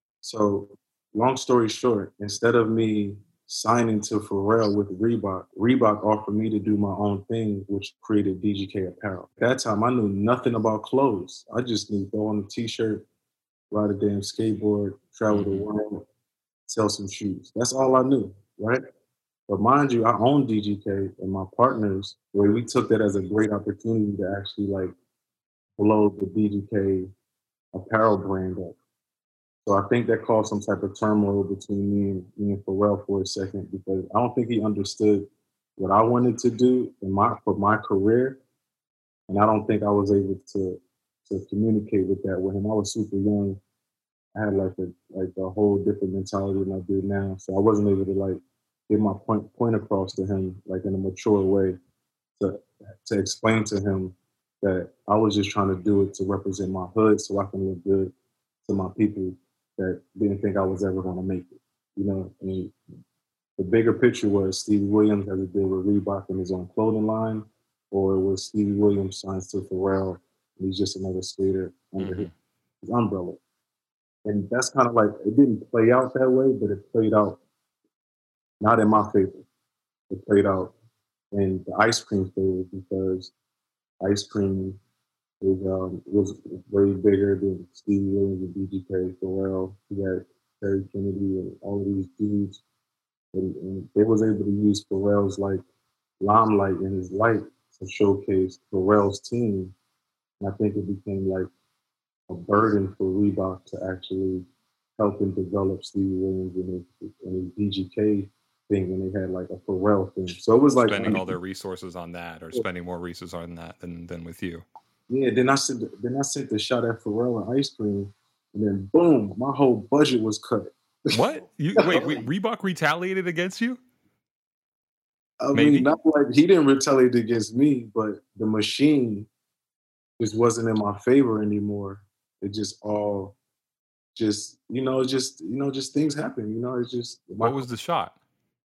So long story short, instead of me signing to Pharrell with Reebok, Reebok offered me to do my own thing, which created D G K Apparel. At that time, I knew nothing about clothes. I just knew throw on a t-shirt, ride a damn skateboard, travel Mm-hmm. the world, sell some shoes. That's all I knew, right? But mind you, I own D G K, and my partners, where we took that as a great opportunity to actually like blow the D G K apparel brand up. So I think that caused some type of turmoil between me and, me and Pharrell for a second, because I don't think he understood what I wanted to do in my for my career, and I don't think I was able to to communicate with that with him. I was super young. I had like a like a whole different mentality than I do now, so I wasn't able to like get my point point across to him like in a mature way to to explain to him that I was just trying to do it to represent my hood so I can look good to my people that didn't think I was ever going to make it. You know, and the bigger picture was Stevie Williams has a deal with Reebok in his own clothing line, or it was Stevie Williams signs to Pharrell and he's just another skater under Mm-hmm. his umbrella. And that's kind of like, it didn't play out that way, but it played out not in my favor. It played out in the ice cream favor, because ice cream was, um, was way bigger than Stevie Williams and D G K, Pharrell. He had Terry Kennedy and all of these dudes. And, and they was able to use Pharrell's like limelight and his light to showcase Pharrell's team. And I think it became like a burden for Reebok to actually help him develop Stevie Williams and his, and his D G K thing, and they had like a Pharrell thing. So it was like Spending all their resources on that, or spending more resources on that than, than with you. Yeah, then I sent the, then I sent the shot at Pharrell and ice cream, and then boom, my whole budget was cut. What? You wait, wait, Reebok retaliated against you? I Maybe. mean, not like he didn't retaliate against me, but the machine just wasn't in my favor anymore. It just all, just you know, just you know, just things happen. You know, it's just What was the shot?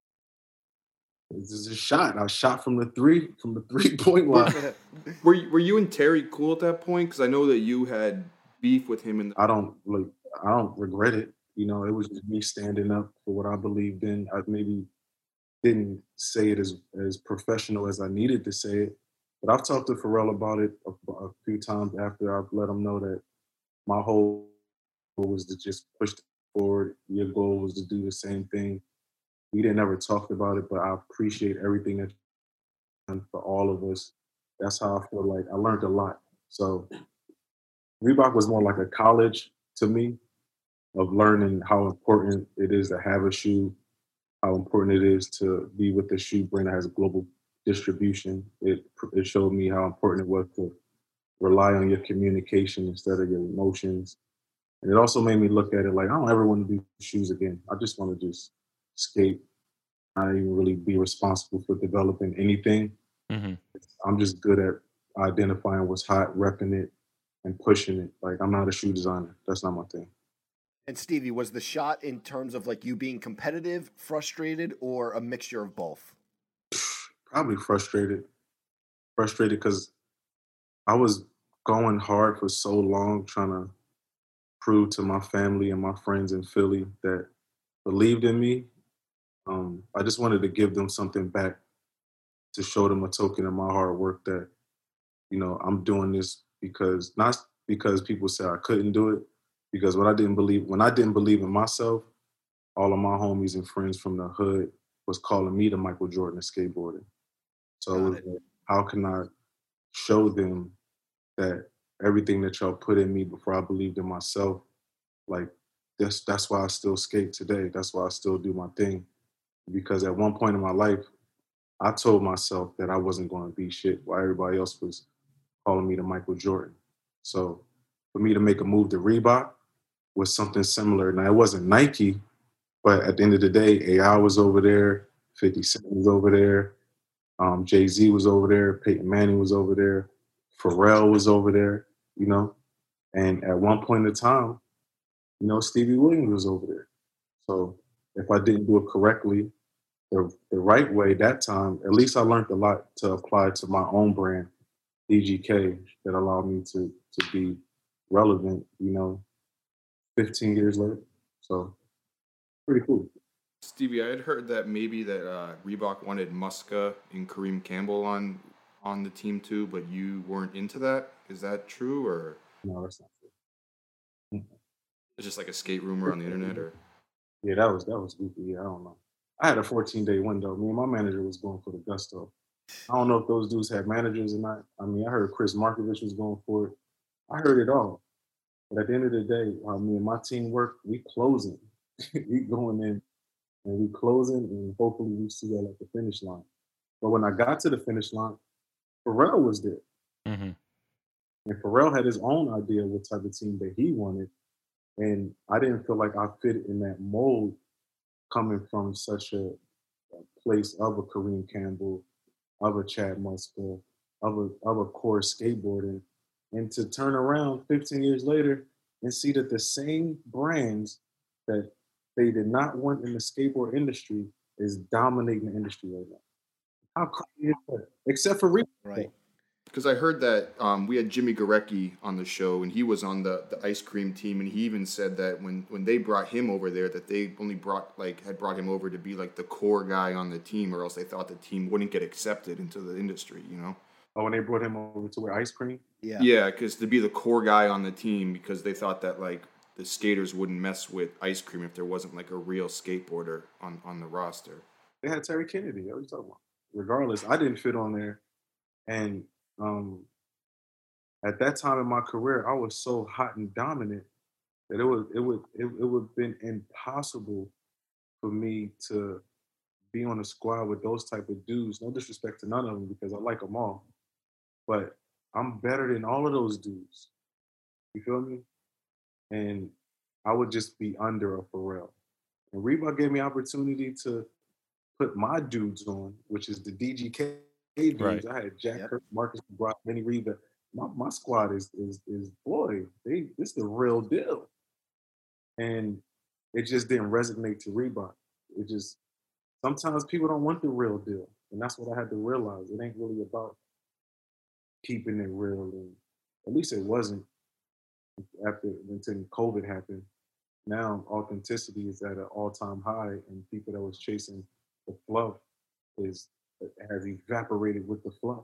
This is a shot. I shot from the three from the three point line. Were you, were you and Terry cool at that point? Because I know that you had beef with him. In the- I don't like. I don't regret it. You know, it was just me standing up for what I believed in. I maybe didn't say it as as professional as I needed to say it, but I've talked to Pharrell about it a, a few times after I've let him know that my whole goal was to just push forward. Your goal was to do the same thing. We didn't ever talk about it, but I appreciate everything that you've done for all of us. That's how I feel like I learned a lot. So Reebok was more like a college to me of learning how important it is to have a shoe, how important it is to be with a shoe brand that has global distribution. It, it showed me how important it was to rely on your communication instead of your emotions. And it also made me look at it like, I don't ever want to do shoes again. I just want to just skate, not even really be responsible for developing anything. Mm-hmm. I'm just good at identifying what's hot, repping it, and pushing it. Like, I'm not a shoe designer. That's not my thing. And Stevie, was the shot in terms of like you being competitive, frustrated, or a mixture of both? Probably frustrated. Frustrated because I was going hard for so long trying to prove to my family and my friends in Philly that believed in me. Um, I just wanted to give them something back to show them a token of my hard work that, you know, I'm doing this because not because people said I couldn't do it. Because when I didn't believe, when I didn't believe in myself, all of my homies and friends from the hood was calling me the Michael Jordan of skateboarding. So it was like, how can I show them that everything that y'all put in me before I believed in myself, like that's that's why I still skate today. That's why I still do my thing. Because at one point in my life, I told myself that I wasn't going to be shit while everybody else was calling me the Michael Jordan. So for me to make a move to Reebok was something similar. Now it wasn't Nike, but at the end of the day, A I was over there, fifty Cent was over there, um, Jay-Z was over there, Peyton Manning was over there, Pharrell was over there, you know? And at one point in time, you know, Stevie Williams was over there. So if I didn't do it correctly, the, the right way that time, at least I learned a lot to apply to my own brand, D G K, that allowed me to to be relevant, you know, fifteen years later. So pretty cool. Stevie, I had heard that maybe that uh, Reebok wanted Muska and Kareem Campbell on on the team too, but you weren't into that. Is that true, or no? That's not true. It's just like a skate rumor on the internet, or yeah, that was that was goofy. Yeah, I don't know. I had a fourteen day window. Me and my manager was going for the gusto. I don't know if those dudes had managers or not. I mean, I heard Chris Markovich was going for it. I heard it all. But at the end of the day, uh, me and my team work, we closing. we going in and we closing, and hopefully we see that at the finish line. But when I got to the finish line, Pharrell was there. Mm-hmm. And Pharrell had his own idea of what type of team that he wanted. And I didn't feel like I fit in that mold coming from such a, a place of a Kareem Campbell, of a Chad Muska, of a, of a core skateboarding. And to turn around fifteen years later and see that the same brands that they did not want in the skateboard industry is dominating the industry right now. How crazy is that? Except for Reebok. Right. because I heard that um, we had Jimmy Garecki on the show, and he was on the, the ice cream team, and he even said that when, when they brought him over there, that they only brought like had brought him over to be like the core guy on the team, or else they thought the team wouldn't get accepted into the industry, you know. Oh, when they brought him over to wear ice cream? Yeah. Yeah, because to be the core guy on the team, because they thought that like the skaters wouldn't mess with ice cream if there wasn't like a real skateboarder on, on the roster. They had Terry Kennedy. What are you talking about? Regardless, I didn't fit on there. And um, at that time in my career, I was so hot and dominant that it was it would it, it would have been impossible for me to be on a squad with those type of dudes. No disrespect to none of them, because I like them all, but I'm better than all of those dudes. You feel me? And I would just be under a Pharrell. And Reebok gave me opportunity to put my dudes on, which is the D G K dudes. Right. I had Jack Yep. Kirk, Marcus McBride, Benny Reed. But my, my squad is is is boy, they this the real deal. And it just didn't resonate to Reebok. It just sometimes people don't want the real deal, and that's what I had to realize. It ain't really about keeping it real, and at least it wasn't after until COVID happened. Now authenticity is at an all-time high, and people that was chasing the fluff is has evaporated with the fluff.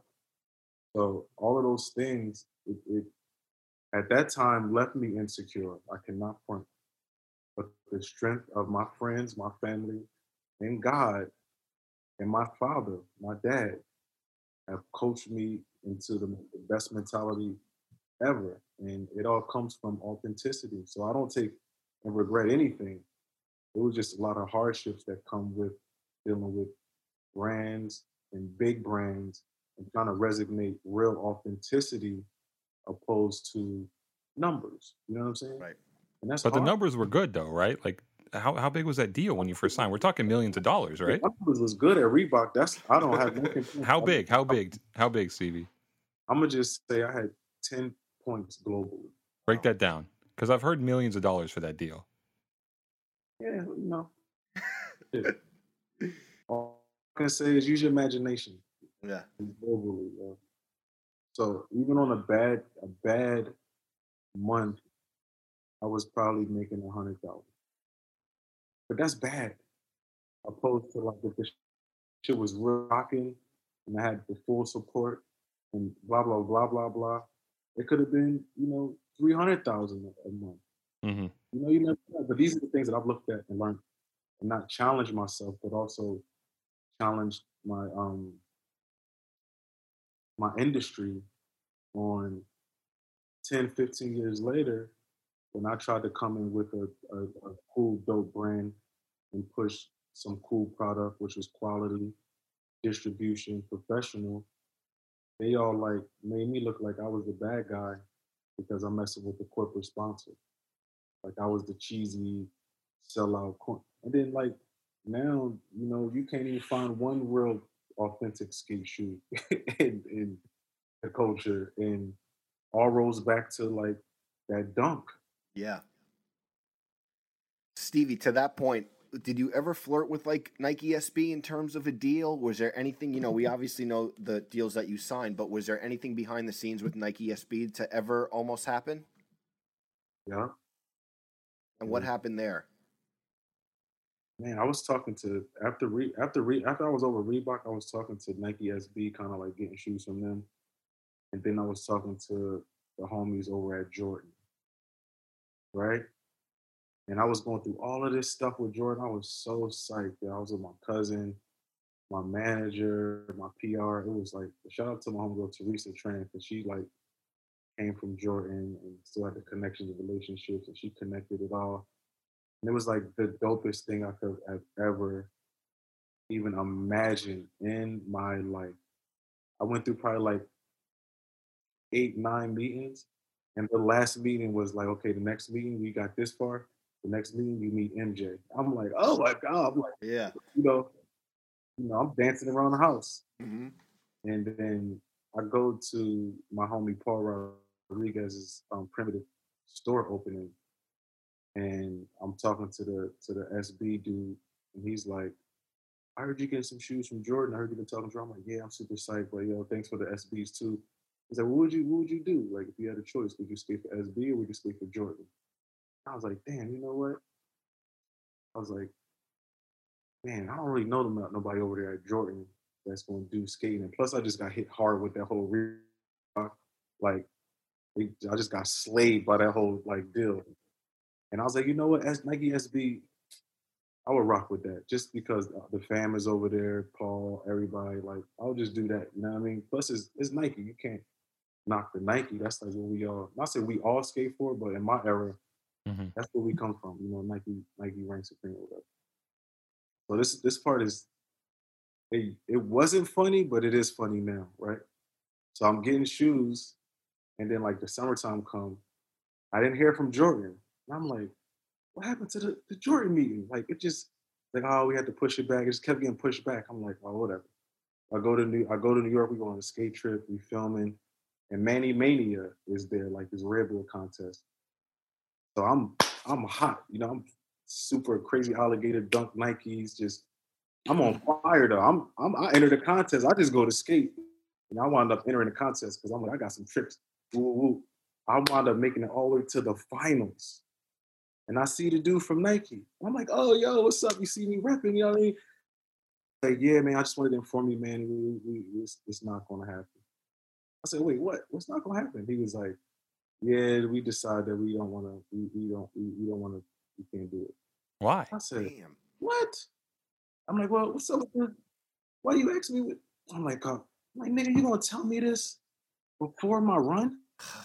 So all of those things, it, it at that time left me insecure. I cannot front. But the strength of my friends, my family, and God, and my father, my dad, have coached me into the best mentality ever. And it all comes from authenticity. So I don't take and regret anything. It was just a lot of hardships that come with dealing with brands and big brands and trying to resonate real authenticity opposed to numbers. You know what I'm saying? Right. And that's But the hard. numbers were good, though, right? Like, how how big was that deal when you first signed? We're talking millions of dollars, right? The numbers was good at Reebok. That's I don't have no complaint. How big? How big? How big, Stevie? I'm gonna just say I had ten points globally. Break that down, because I've heard millions of dollars for that deal. Yeah, you know. Yeah. All I can say is use your imagination. Yeah. Globally, yo. So even on a bad a bad month, I was probably making a hundred thousand. But that's bad. Opposed to like if the shit was rocking and I had the full support and blah blah blah blah blah. It could have been, you know, three hundred thousand a month. Mm-hmm. You know, you never know. But these are the things that I've looked at and learned, and not challenge myself, but also challenge my um my industry on ten, fifteen years later, when I tried to come in with a, a, a cool, dope brand and push some cool product, which was quality, distribution, professional, they all like made me look like I was the bad guy because I'm messing with the corporate sponsor. Like I was the cheesy sellout. Cor- and then like now, you know, you can't even find one real authentic skate shoe in, in the culture. And all rolls back to like that dunk. Yeah. Stevie, to that point, did you ever flirt with like Nike S B in terms of a deal? Was there anything, you know, we obviously know the deals that you signed, but was there anything behind the scenes with Nike S B to ever almost happen? Yeah. And what happened there? Man, I was talking to after Re, after Re, after I was over Reebok, I was talking to Nike S B, kind of like getting shoes from them, and then I was talking to the homies over at Jordan, right? And I was going through all of this stuff with Jordan. I was so psyched. I was with my cousin, my manager, my P R. It was like, shout out to my homegirl Teresa Tran, because she like came from Jordan and still had the connections and relationships, and she connected it all. And it was like the dopest thing I could have ever even imagined in my life. I went through probably like eight, nine meetings. And the last meeting was like, okay, the next meeting, we got this far. The next meeting, we meet M J. I'm like, oh my God. I'm like, yeah, you know, you know, I'm dancing around the house. Mm-hmm. And then I go to my homie Paul Rodriguez's um, Primitive store opening. And I'm talking to the to the S B dude, and he's like, I heard you getting some shoes from Jordan. I heard you been talking to him. I'm like, yeah, I'm super psyched, but yo, thanks for the S Bs too. He's like, what would you what would you do? Like if you had a choice, would you skate for S B or would you skate for Jordan? I was like, damn, you know what? I was like, man, I don't really know them, nobody over there at Jordan that's gonna do skating. And plus I just got hit hard with that whole re- like I just got slayed by that whole like deal. And I was like, you know what, as Nike S B, I would rock with that just because the fam is over there, Paul, everybody. Like, I'll just do that. You know what I mean? Plus, it's, it's Nike. You can't knock the Nike. That's like what we all, not say we all skate for, but in my era, mm-hmm. that's where we come from. You know, Nike, Nike reigns supreme or whatever. So this this part is, it, it wasn't funny, but it is funny now, right? So I'm getting shoes, and then like the summertime come, I didn't hear from Jordan. And I'm like, what happened to the, the Jordan meeting? Like, it just, like, oh, we had to push it back. It just kept getting pushed back. I'm like, oh, whatever. I go to New, I go to New York. We go on a skate trip. We filming, and Manny Mania is there, like this Red Bull contest. So I'm, I'm hot. You know, I'm super crazy alligator dunk Nikes. Just, I'm on fire though. I'm, I'm, I entered the contest. I just go to skate, and I wound up entering the contest because I'm like, I got some tricks. Woo, woo. I wound up making it all the way to the finals. And I see the dude from Nike. I'm like, oh, yo, what's up? You see me repping, you know what I mean? Like, yeah, man, I just wanted to inform you, man, we, we, it's, it's not going to happen. I said, wait, what? What's not going to happen? He was like, yeah, we decided that we don't want to, we, we don't, we, we don't want to, we can't do it. Why? I said, damn, what? I'm like, well, what's up with the, why you ask me? What? I'm like, uh, I'm like, nigga, you going to tell me this before my run?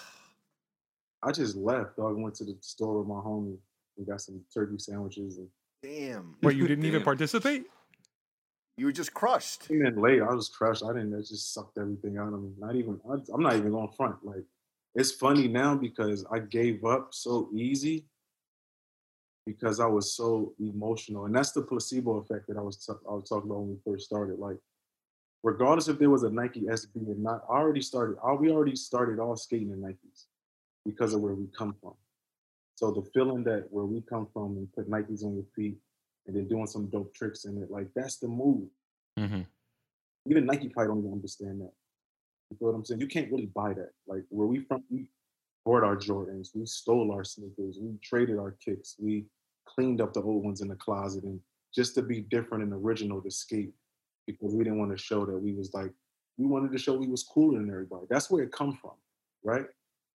I just left, dog. I went to the store with my homie and got some turkey sandwiches. And damn. Wait, you didn't even participate? You were just crushed. Came in late. I was crushed. I didn't. It just sucked everything out of me. Not even. I, I'm not even going front. Like, it's funny now because I gave up so easy because I was so emotional, and that's the placebo effect that I was t- I was talking about when we first started. Like, regardless if there was a Nike S B or not, I already started. I, we already started all skating in Nikes because of where we come from. So the feeling that where we come from and put Nikes on your feet and then doing some dope tricks in it, like that's the move. Mm-hmm. Even Nike probably don't even understand that. You feel what I'm saying? You can't really buy that. Like where we from, we bought our Jordans, we stole our sneakers, we traded our kicks, we cleaned up the old ones in the closet, and just to be different and original to skate because we didn't want to show that we was like, we wanted to show we was cooler than everybody. That's where it come from, right?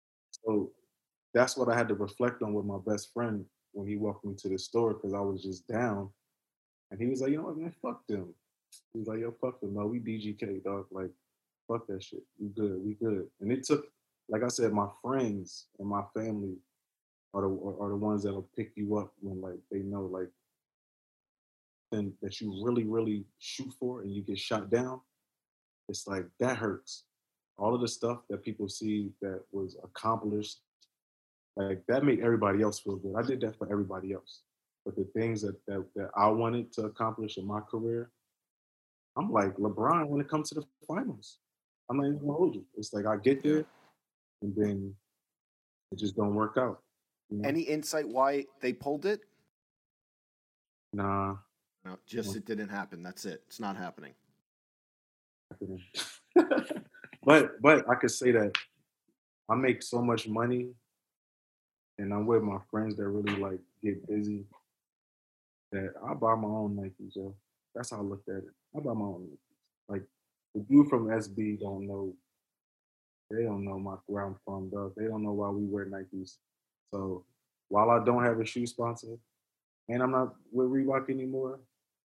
So that's what I had to reflect on with my best friend when he walked me to the store because I was just down. And he was like, you know what, man, fuck them. He was like, yo, fuck them. No, we D G K, dog. Like, fuck that shit. We good. We good. And it took, like I said, my friends and my family are the are the ones that'll pick you up when like they know like then that you really, really shoot for and you get shot down. It's like that hurts. All of the stuff that people see that was accomplished, like that made everybody else feel good. I did that for everybody else. But the things that, that that I wanted to accomplish in my career, I'm like LeBron when it comes to the finals. I'm not even gonna hold you. It's like I get there and then it just don't work out. You know? Any insight why they pulled it? Nah. No, just it didn't happen. That's it. It's not happening. but but I could say that I make so much money and I'm with my friends that really like get busy that I buy my own Nikes, yo. That's how I looked at it. I buy my own Nikes. Like the dude from S B don't know. They don't know my where I'm from, dog. They don't know why we wear Nikes. So while I don't have a shoe sponsor and I'm not with Reebok anymore,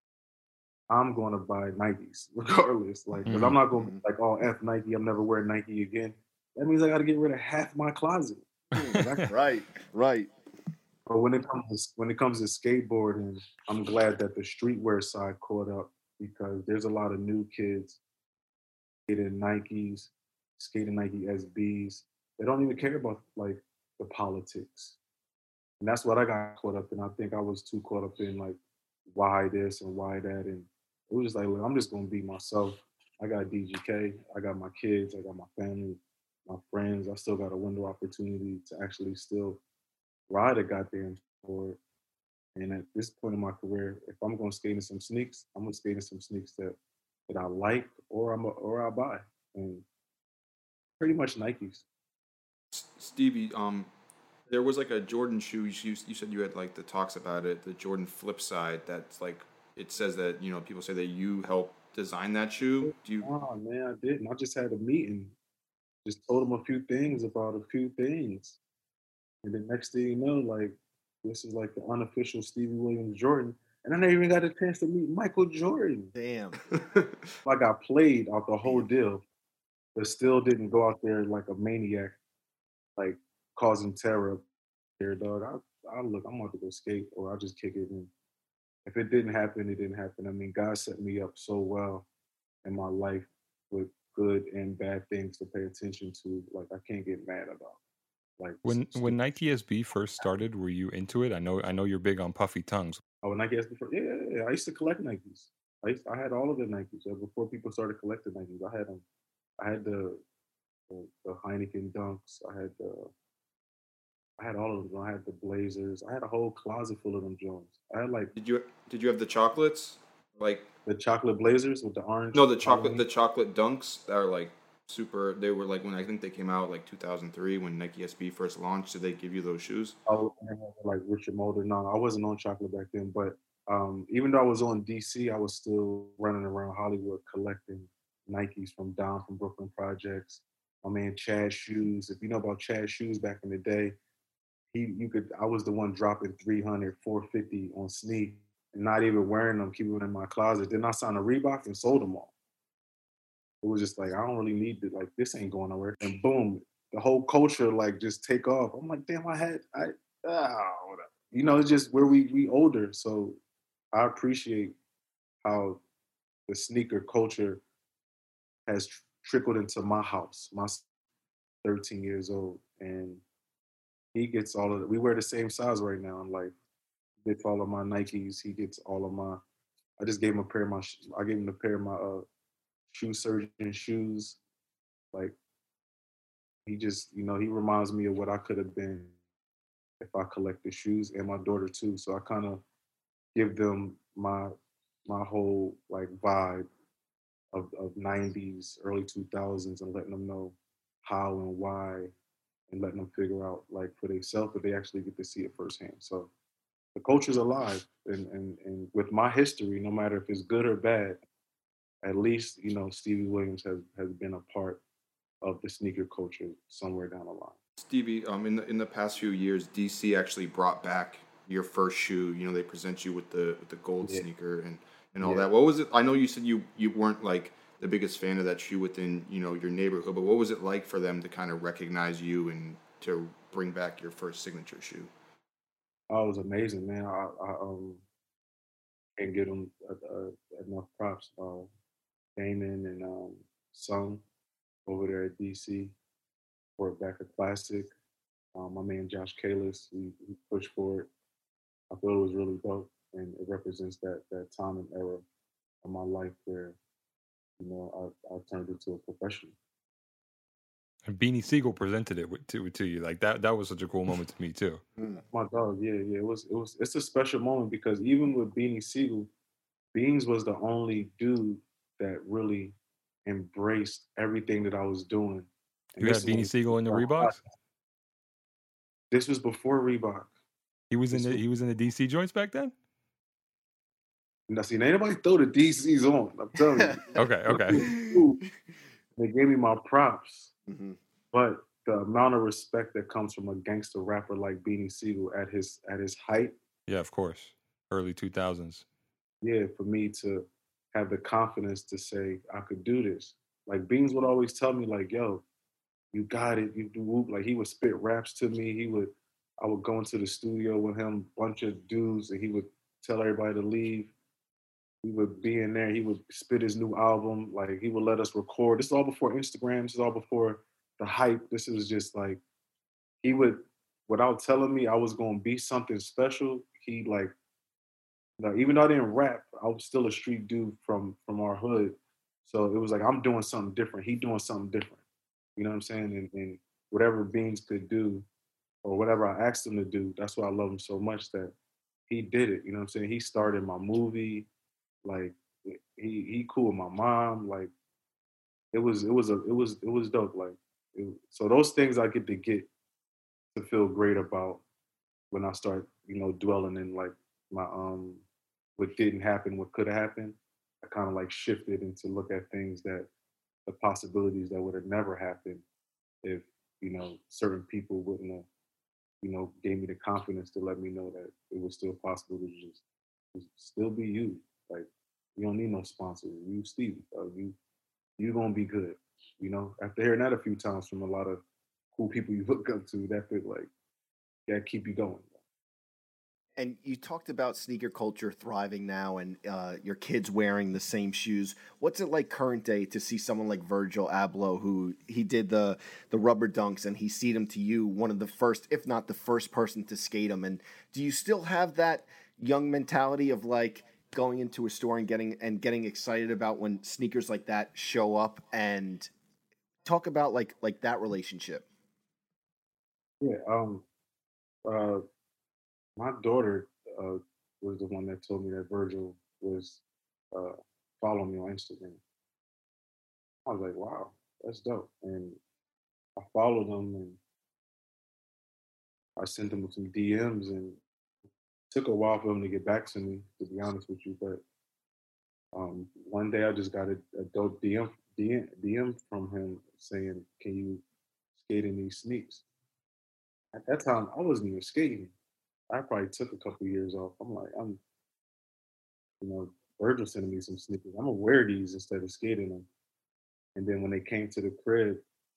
I'm going to buy Nikes regardless. Like, because mm-hmm. I'm not going to be like, oh, F Nike, I'm never wearing Nike again. That means I got to get rid of half my closet. right, right. But when it comes to, when it comes to skateboarding, I'm glad that the streetwear side caught up because there's a lot of new kids skating Nikes, skating Nike S Bs. They don't even care about like the politics. And that's what I got caught up in. I think I was too caught up in like why this and why that. And it was just like, look, I'm just going to be myself. I got D G K. I got my kids. I got my family, my friends. I still got a window opportunity to actually still ride a goddamn sport. And at this point in my career, if I'm going to skate in some sneaks, I'm going to skate in some sneaks that, that I like or I'm a, or I buy. And pretty much Nikes. Stevie, um, there was like a Jordan shoe. You, you said you had like the talks about it, the Jordan flip side. That's like, it says that, you know, people say that you helped design that shoe. Do you? Oh, man, I didn't. I just had a meeting. Just told them a few things about a few things. And the next thing you know, like, this is like the unofficial Stevie Williams Jordan. And I never even got a chance to meet Michael Jordan. Damn. I got played out the whole deal, but still didn't go out there like a maniac, like causing terror there, dog. I, I look, I'm about to go skate or I'll just kick it in. If it didn't happen, it didn't happen. I mean, God set me up so well in my life with good and bad things to pay attention to. Like, I can't get mad about. Like when when Nike S B first started, were you into it? I know I know you're big on puffy tongues. Oh, Nike S B first, yeah, yeah, yeah. I used to collect Nikes. I used, I had all of the Nikes yeah, before people started collecting Nikes. I had them. I had the the, the Heineken Dunks. I had the. I had all of them. I had the Blazers. I had a whole closet full of them Jones. I had like. Did you did you have the chocolates? Like the chocolate Blazers with the orange. No, the chocolate the chocolate Dunks that are like super. They were like when I think they came out like two thousand three when Nike S B first launched. Did they give you those shoes? Oh, like Richard Mulder. No, I wasn't on chocolate back then. But um, even though I was on D C, I was still running around Hollywood collecting Nikes from Don from Brooklyn Projects. My man Chad Shoes. If you know about Chad Shoes back in the day, he you could. I was the one dropping three hundred, four fifty on sneak and not even wearing them, keeping them in my closet. Then I signed a Reebok and sold them all. It was just like, I don't really need it. Like, this ain't going nowhere. And boom, the whole culture, like, just take off. I'm like, damn, I had, I, ah, whatever. You know, it's just where we, we older. So I appreciate how the sneaker culture has tr- trickled into my house. My thirteen years old. And he gets all of it. We wear the same size right now in life. He gets all of my Nikes. He gets all of my, I just gave him a pair of my, I gave him a pair of my, uh, shoe surgeon shoes. Like, he just, you know, he reminds me of what I could have been if I collected shoes, and my daughter too. So I kind of give them my my whole like vibe of, of nineties, early two thousands, and letting them know how and why, and letting them figure out like for themselves if they actually get to see it firsthand. So the culture's alive, and and and with my history, no matter if it's good or bad, at least, you know, Stevie Williams has, has been a part of the the sneaker culture somewhere down the line. Stevie, um, in the in the past few years, D C actually brought back your first shoe. You know, they present you with the with the gold Yeah. sneaker and, and all Yeah. that. What was it? I know you said you you weren't like the biggest fan of that shoe within, you know, your neighborhood, but what was it like for them to kind of recognize you and to bring back your first signature shoe? Oh, it was amazing, man. I, I um can't give them uh, uh, enough props. Uh, Damon and um, Sung over there at D C brought back a classic. Um, my man Josh Kalis, he, he pushed for it. I thought it was really dope, and it represents that that time and era of my life where, you know, I, I turned into a professional. And Beanie Siegel presented it with, to to you. Like that that was such a cool moment to me too. My dog, yeah, yeah. It was it was it's a special moment because even with Beanie Siegel, Beans was the only dude that really embraced everything that I was doing. And You this had is Beanie when- Siegel in the Reeboks? This was before Reebok. He was in This the was- he was in the D C joints back then? Now, see, ain't nobody throw the D Cs on. I'm telling you. Okay, okay. They gave me my props, Mhm. but the amount of respect that comes from a gangster rapper like Beanie Siegel at his at his height, Yeah, of course. Early two thousands. yeah, for me to have the confidence to say I could do this. Like Beans would always tell me, like, "Yo, you got it. You do whoop." Like he would spit raps to me. He would, I would go into the studio with him, bunch of dudes, and he would tell everybody to leave. He would be in there. He would spit his new album. Like he would let us record. This is all before Instagram. This is all before the hype. This was just like he would, without telling me I was gonna be something special. He like, you know, even though I didn't rap, I was still a street dude from from our hood. So it was like I'm doing something different. He doing something different. You know what I'm saying? And, and whatever Beans could do, or whatever I asked him to do, that's why I love him so much that he did it. You know what I'm saying? He started my movie. Like he he cool with my mom. Like it was it was a it was it was dope. Like it, so those things I get to get to feel great about when I start, you know, dwelling in like my um what didn't happen, what could have happened. I kind of like shifted into look at things that the possibilities that would have never happened if, you know, certain people wouldn't have, you know, gave me the confidence to let me know that it was still possible to just, just still be you. Like you don't need no sponsors. You Stevie, uh, you you gonna be good. You know, after hearing that a few times from a lot of cool people you look up to, that feel like that keep you going. And you talked about sneaker culture thriving now and uh, your kids wearing the same shoes. What's it like current day to see someone like Virgil Abloh, who he did the the rubber dunks and he seed them to you, one of the first, if not the first person to skate them? And do you still have that young mentality of like going into a store and getting and getting excited about when sneakers like that show up? And talk about like like that relationship. Yeah. Um. Uh. My daughter uh, was the one that told me that Virgil was uh, following me on Instagram. I was like, wow, that's dope. And I followed him and I sent him some D Ms and it took a while for him to get back to me, to be honest with you. But um, one day I just got a, a dope D M, D M, D M from him saying, can you skate in these sneaks? At that time, I wasn't even skating. I probably took a couple of years off. I'm like, I'm, you know, Virgil sending me some sneakers. I'm gonna wear these instead of skating them. And then when they came to the crib,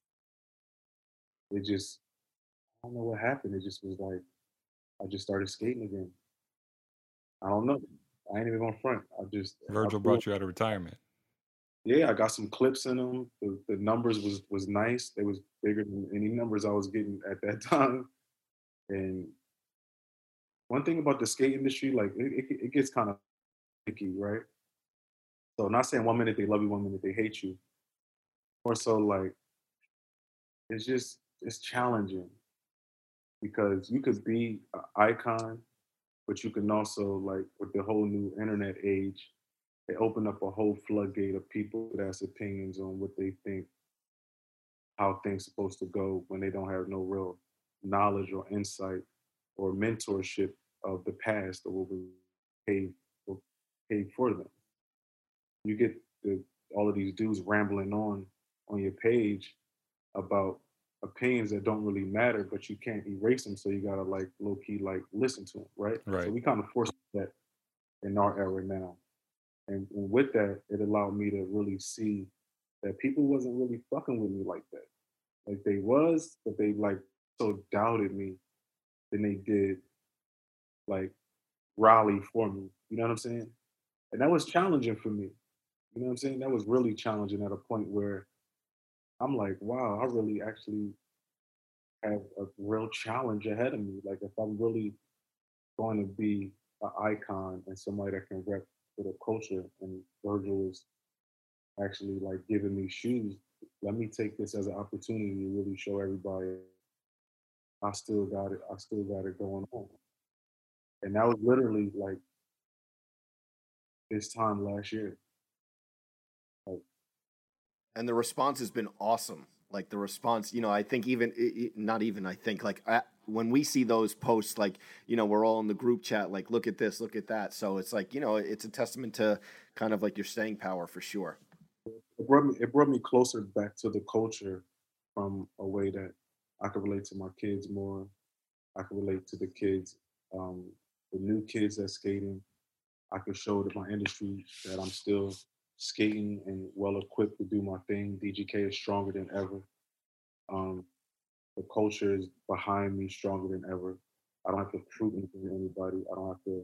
it just, I don't know what happened. It just was like, I just started skating again. I don't know. I ain't even gonna front. I just Virgil I brought you out of retirement. Yeah, I got some clips in them. The, the numbers was was nice. They was bigger than any numbers I was getting at that time. And one thing about the skate industry, like it, it, it gets kind of picky, right? So not saying one minute they love you, one minute they hate you. More so like it's just it's challenging because you could be an icon, but you can also like with the whole new internet age, it opened up a whole floodgate of people that's opinions on what they think, how things supposed to go when they don't have no real knowledge or insight or mentorship of the past or what was paid or paid for them. You get the, all of these dudes rambling on on your page, about opinions that don't really matter, but you can't erase them. So you gotta like low key like listen to them, right? So Right. we kind of force that in our era now. And, and with that, it allowed me to really see that people wasn't really fucking with me like that. Like they was, but they like so doubted me than they did like rally for me. You know what I'm saying? And that was challenging for me. You know what I'm saying? That was really challenging at a point where I'm like, wow, I really actually have a real challenge ahead of me. Like if I'm really going to be an icon and somebody that can rep for the culture, and Virgil is actually like giving me shoes, let me take this as an opportunity to really show everybody I still got it. I still got it going on. And that was literally like this time last year. Like, And the response has been awesome. Like the response, you know, I think even i- i- not even I think like I, when we see those posts, like you know, we're all in the group chat, like look at this, look at that. So it's like you know, it's a testament to kind of like your staying power for sure. it brought me it brought me closer back to the culture from a way that I could relate to my kids more. I could relate to the kids, um, the new kids that's skating. I could show to my industry that I'm still skating and well equipped to do my thing. D G K is stronger than ever. Um, the culture is behind me stronger than ever. I don't have to prove anything to anybody. I don't have to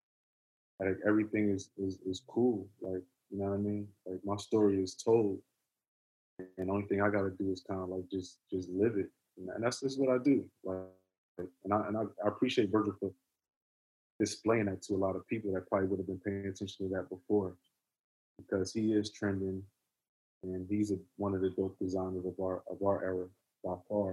like everything is is is cool. Like, you know what I mean? Like my story is told. And the only thing I gotta do is kind of like just just live it. And, and that's just what I do. Like and I and I, I appreciate Virgil for displaying that to a lot of people that probably would have been paying attention to that before. Because he is trending and he's a, one of the dope designers of our of our era by far.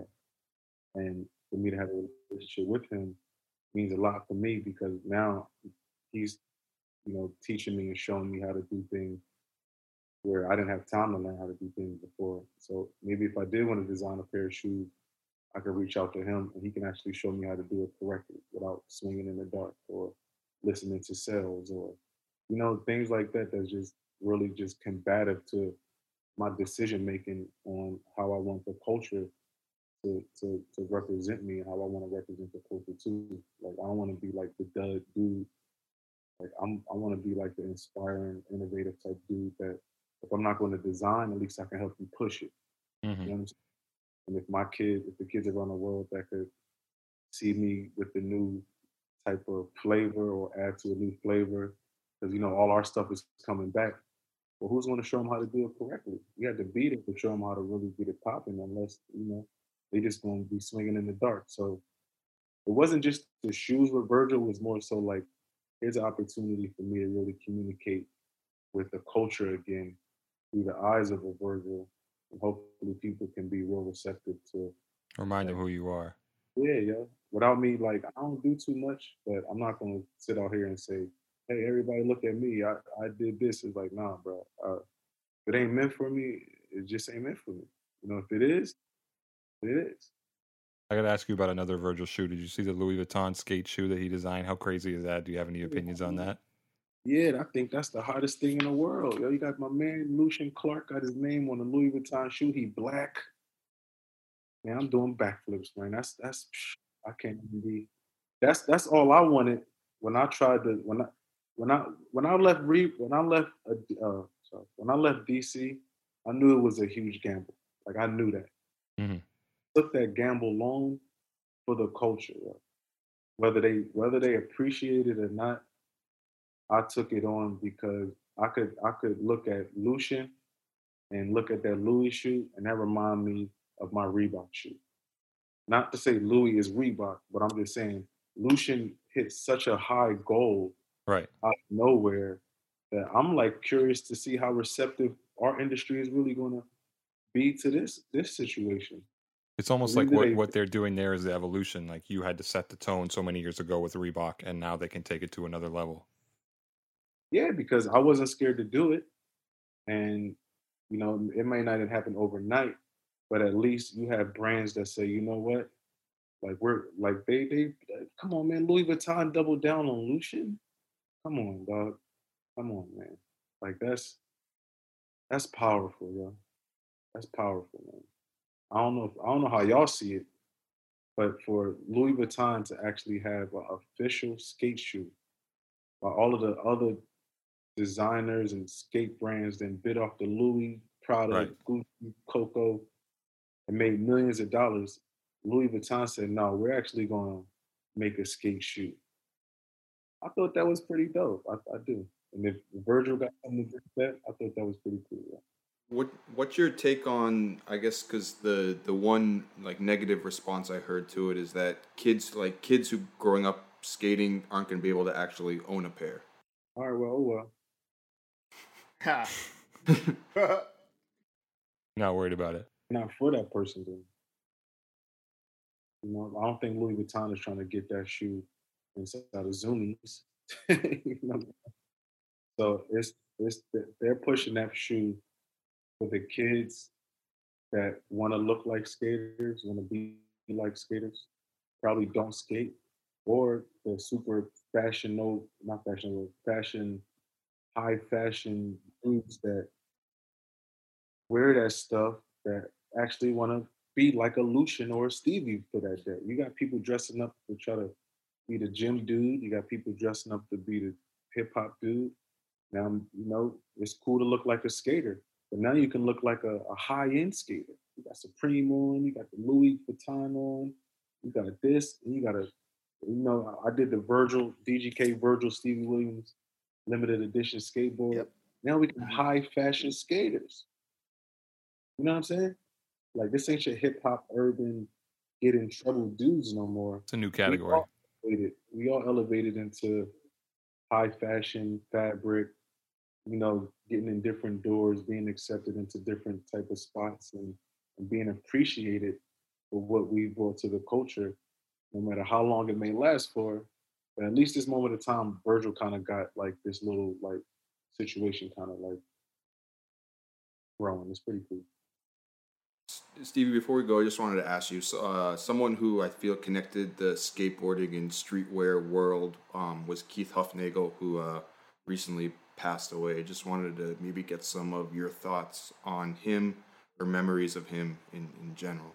And for me to have a relationship with him means a lot for me because now he's, you know, teaching me and showing me how to do things where I didn't have time to learn how to do things before. So maybe if I did want to design a pair of shoes, I could reach out to him and he can actually show me how to do it correctly without swinging in the dark or listening to sales or, you know, things like that that's just really just combative to my decision making on how I want the culture to, to, to represent me and how I want to represent the culture too. Like I don't want to be like the dud dude. Like I'm I want to be like the inspiring, innovative type dude that if I'm not going to design, at least I can help you push it. Mm-hmm. You know what I'm saying? And if my kid, if the kids around the world that could see me with the new type of flavor or add to a new flavor, because you know all our stuff is coming back. Well, who's going to show them how to do it correctly? We had to be there to show them how to really get it popping, unless you know they just going to be swinging in the dark. So it wasn't just the shoes with Virgil; it was more so like here's an opportunity for me to really communicate with the culture again through the eyes of a Virgil, and hopefully people can be real receptive to. Remind them Like, who you are. yeah, yeah. Without me, like I don't do too much, but I'm not gonna sit out here and say, "Hey, everybody, look at me. I, I did this." It's like, nah, bro. Uh, if it ain't meant for me, it just ain't meant for me. You know, if it is, it is. I got to ask you about another Virgil shoe. Did you see the Louis Vuitton skate shoe that he designed? How crazy is that? Do you have any opinions on that? Yeah, I think that's the hottest thing in the world. Yo, you got my man Lucian Clark got his name on the Louis Vuitton shoe. He black. Man, I'm doing backflips, man. That's that's I can't even be. That's that's all I wanted when I tried to when I when I when I left Re when I left uh, uh sorry, when I left D C. I knew it was a huge gamble. Like I knew that. Mm-hmm. Took that gamble long for the culture. Yo. Whether they whether they appreciate it or not, I took it on because I could I could look at Lucian and look at that Louis shoe and that remind me of my Reebok shoe. Not to say Louis is Reebok, but I'm just saying Lucian hit such a high goal Right. out of nowhere that I'm like curious to see how receptive our industry is really going to be to this this situation. It's almost like Either what, they, what they're doing there is the evolution. Like you had to set the tone so many years ago with Reebok, and now they can take it to another level. yeah, because I wasn't scared to do it, and you know it may not have happened overnight, but at least you have brands that say, you know what, like we're like they they come on man, Louis Vuitton doubled down on Lucian. Come on, dog. Come on, man. Like that's that's powerful, yo. That's powerful, man. I don't know if, I don't know how y'all see it, but for Louis Vuitton to actually have an official skate shoe, while all of the other designers and skate brands then bit off the Louis, Prada, Right. Gucci, Coco, and made millions of dollars, Louis Vuitton said, no, we're actually going to make a skate shoe. I thought that was pretty dope. I, I do. And if Virgil got something to do with that, I thought that was pretty cool. Yeah. What What's your take on? I guess because the the one like negative response I heard to it is that kids like kids who growing up skating aren't going to be able to actually own a pair. All right, well, oh Ha. Not worried about it. well. Not for that person, then. You know, I don't think Louis Vuitton is trying to get that shoe inside of Zoomies. You know? So it's it's they're pushing that shoe for the kids that want to look like skaters, want to be like skaters, probably don't skate, or the super fashion, no, not fashion, fashion, high fashion dudes that wear that stuff that actually want to be like a Lucian or a Stevie for that day. You got people dressing up to try to be the gym dude. You got people dressing up to be the hip hop dude. Now, you know, it's cool to look like a skater, but now you can look like a, a high-end skater. You got Supreme on, you got the Louis Vuitton on, you got this, and you got a, you know, I did the Virgil, D G K Virgil Stevie Williams limited edition skateboard. Yep. Now we can high fashion skaters. You know what I'm saying? Like, this ain't your hip hop, urban, get in trouble dudes no more. It's a new We category. all elevated, we all elevated into high fashion, fabric, you know, getting in different doors, being accepted into different type of spots, and, and being appreciated for what we brought to the culture, no matter how long it may last for. But at least this moment of time, Virgil kind of got like this little like situation kind of like growing. It's pretty cool. Stevie, before we go, I just wanted to ask you, so, uh, someone who I feel connected the skateboarding and streetwear world um, was Keith Hufnagel, who uh, recently passed away. Just wanted to maybe get some of your thoughts on him or memories of him in, in general.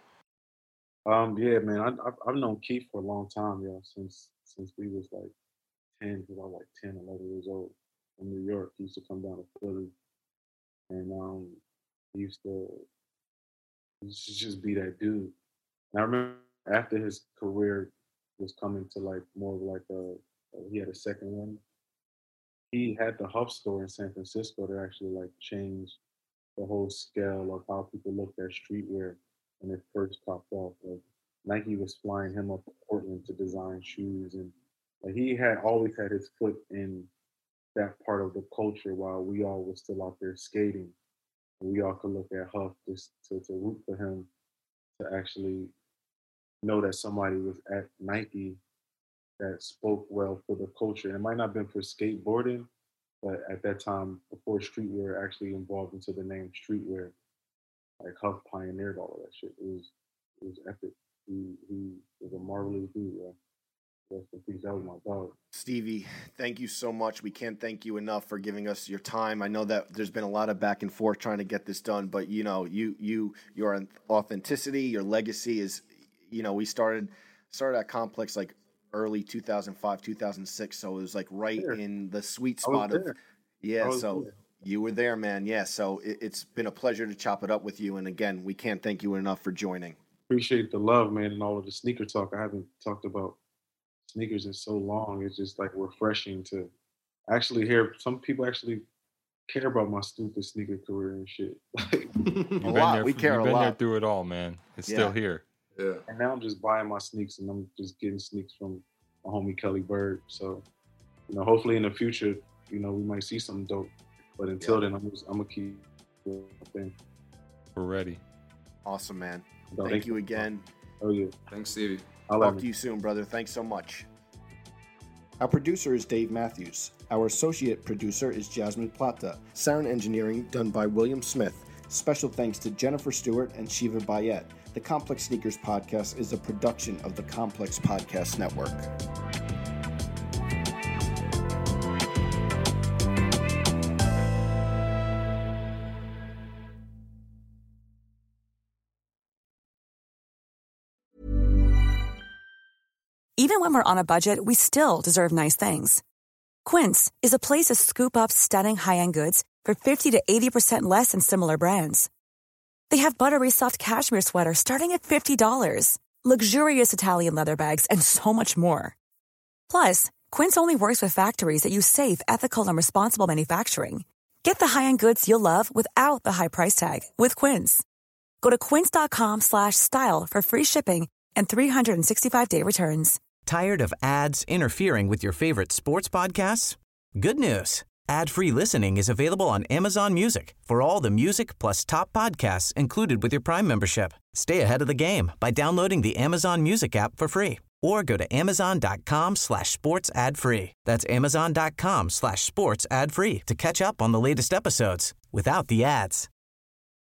Um, yeah, man, I, I've, I've known Keith for a long time, yo, since since we was like ten, because I was like ten, eleven years old in New York. He used to come down to Philly, and um, he used to he used to just be that dude. And I remember after his career was coming to like more of like a, he had a second one. He had the Huff store in San Francisco that actually like changed the whole scale of how people looked at streetwear when it first popped off. Like Nike was flying him up to Portland to design shoes, and like he had always had his foot in that part of the culture while we all were still out there skating. And we all could look at Huff just to, to root for him to actually know that somebody was at Nike that spoke well for the culture. And it might not have been for skateboarding, but at that time, before streetwear actually evolved into the name streetwear, like Huff pioneered all of that shit. It was it was epic. He he was a marvelous dude. Yeah. Rest in peace. That was my dog. Stevie, thank you so much. We can't thank you enough for giving us your time. I know that there's been a lot of back and forth trying to get this done, but you know, you you your authenticity, your legacy is, you know, we started started at Complex like early two thousand five, two thousand six, so it was like right There. in the sweet I was spot of there. I yeah. was So there. you were there, man. Yeah. So it, it's been a pleasure to chop it up with you. And again, we can't thank you enough for joining. Appreciate the love, man, and all of the sneaker talk. I haven't talked about sneakers in so long. It's just like refreshing to actually hear some people actually care about my stupid sneaker career and shit. You've A been lot. there, We care you've a been there lot. through it all, man. It's Yeah. still here. Yeah. And now I'm just buying my sneaks, and I'm just getting sneaks from my homie Kelly Bird. So, you know, hopefully in the future, you know, we might see something dope. But until then, I'm just, I'm gonna keep doing my thing. We're ready. Awesome, man. No, Thank you again. Oh yeah. Thanks, Stevie. I'll Talk to you soon, brother. Thanks so much. Our producer is Dave Matthews. Our associate producer is Jasmine Plata. Sound engineering done by William Smith. Special thanks to Jennifer Stewart and Shiva Bayet. The Complex Sneakers Podcast is a production of the Complex Podcast Network. Even when we're on a budget, we still deserve nice things. Quince is a place to scoop up stunning high-end goods for fifty to eighty percent less than similar brands. They have buttery soft cashmere sweaters starting at fifty dollars, luxurious Italian leather bags, and so much more. Plus, Quince only works with factories that use safe, ethical, and responsible manufacturing. Get the high-end goods you'll love without the high price tag with Quince. Go to quince.com slash style for free shipping and three sixty-five day returns. Tired of ads interfering with your favorite sports podcasts? Good news. Ad-free listening is available on Amazon Music for all the music plus top podcasts included with your Prime membership. Stay ahead of the game by downloading the Amazon Music app for free or go to amazon.com slash sports ad free. That's amazon.com slash sports ad free to catch up on the latest episodes without the ads.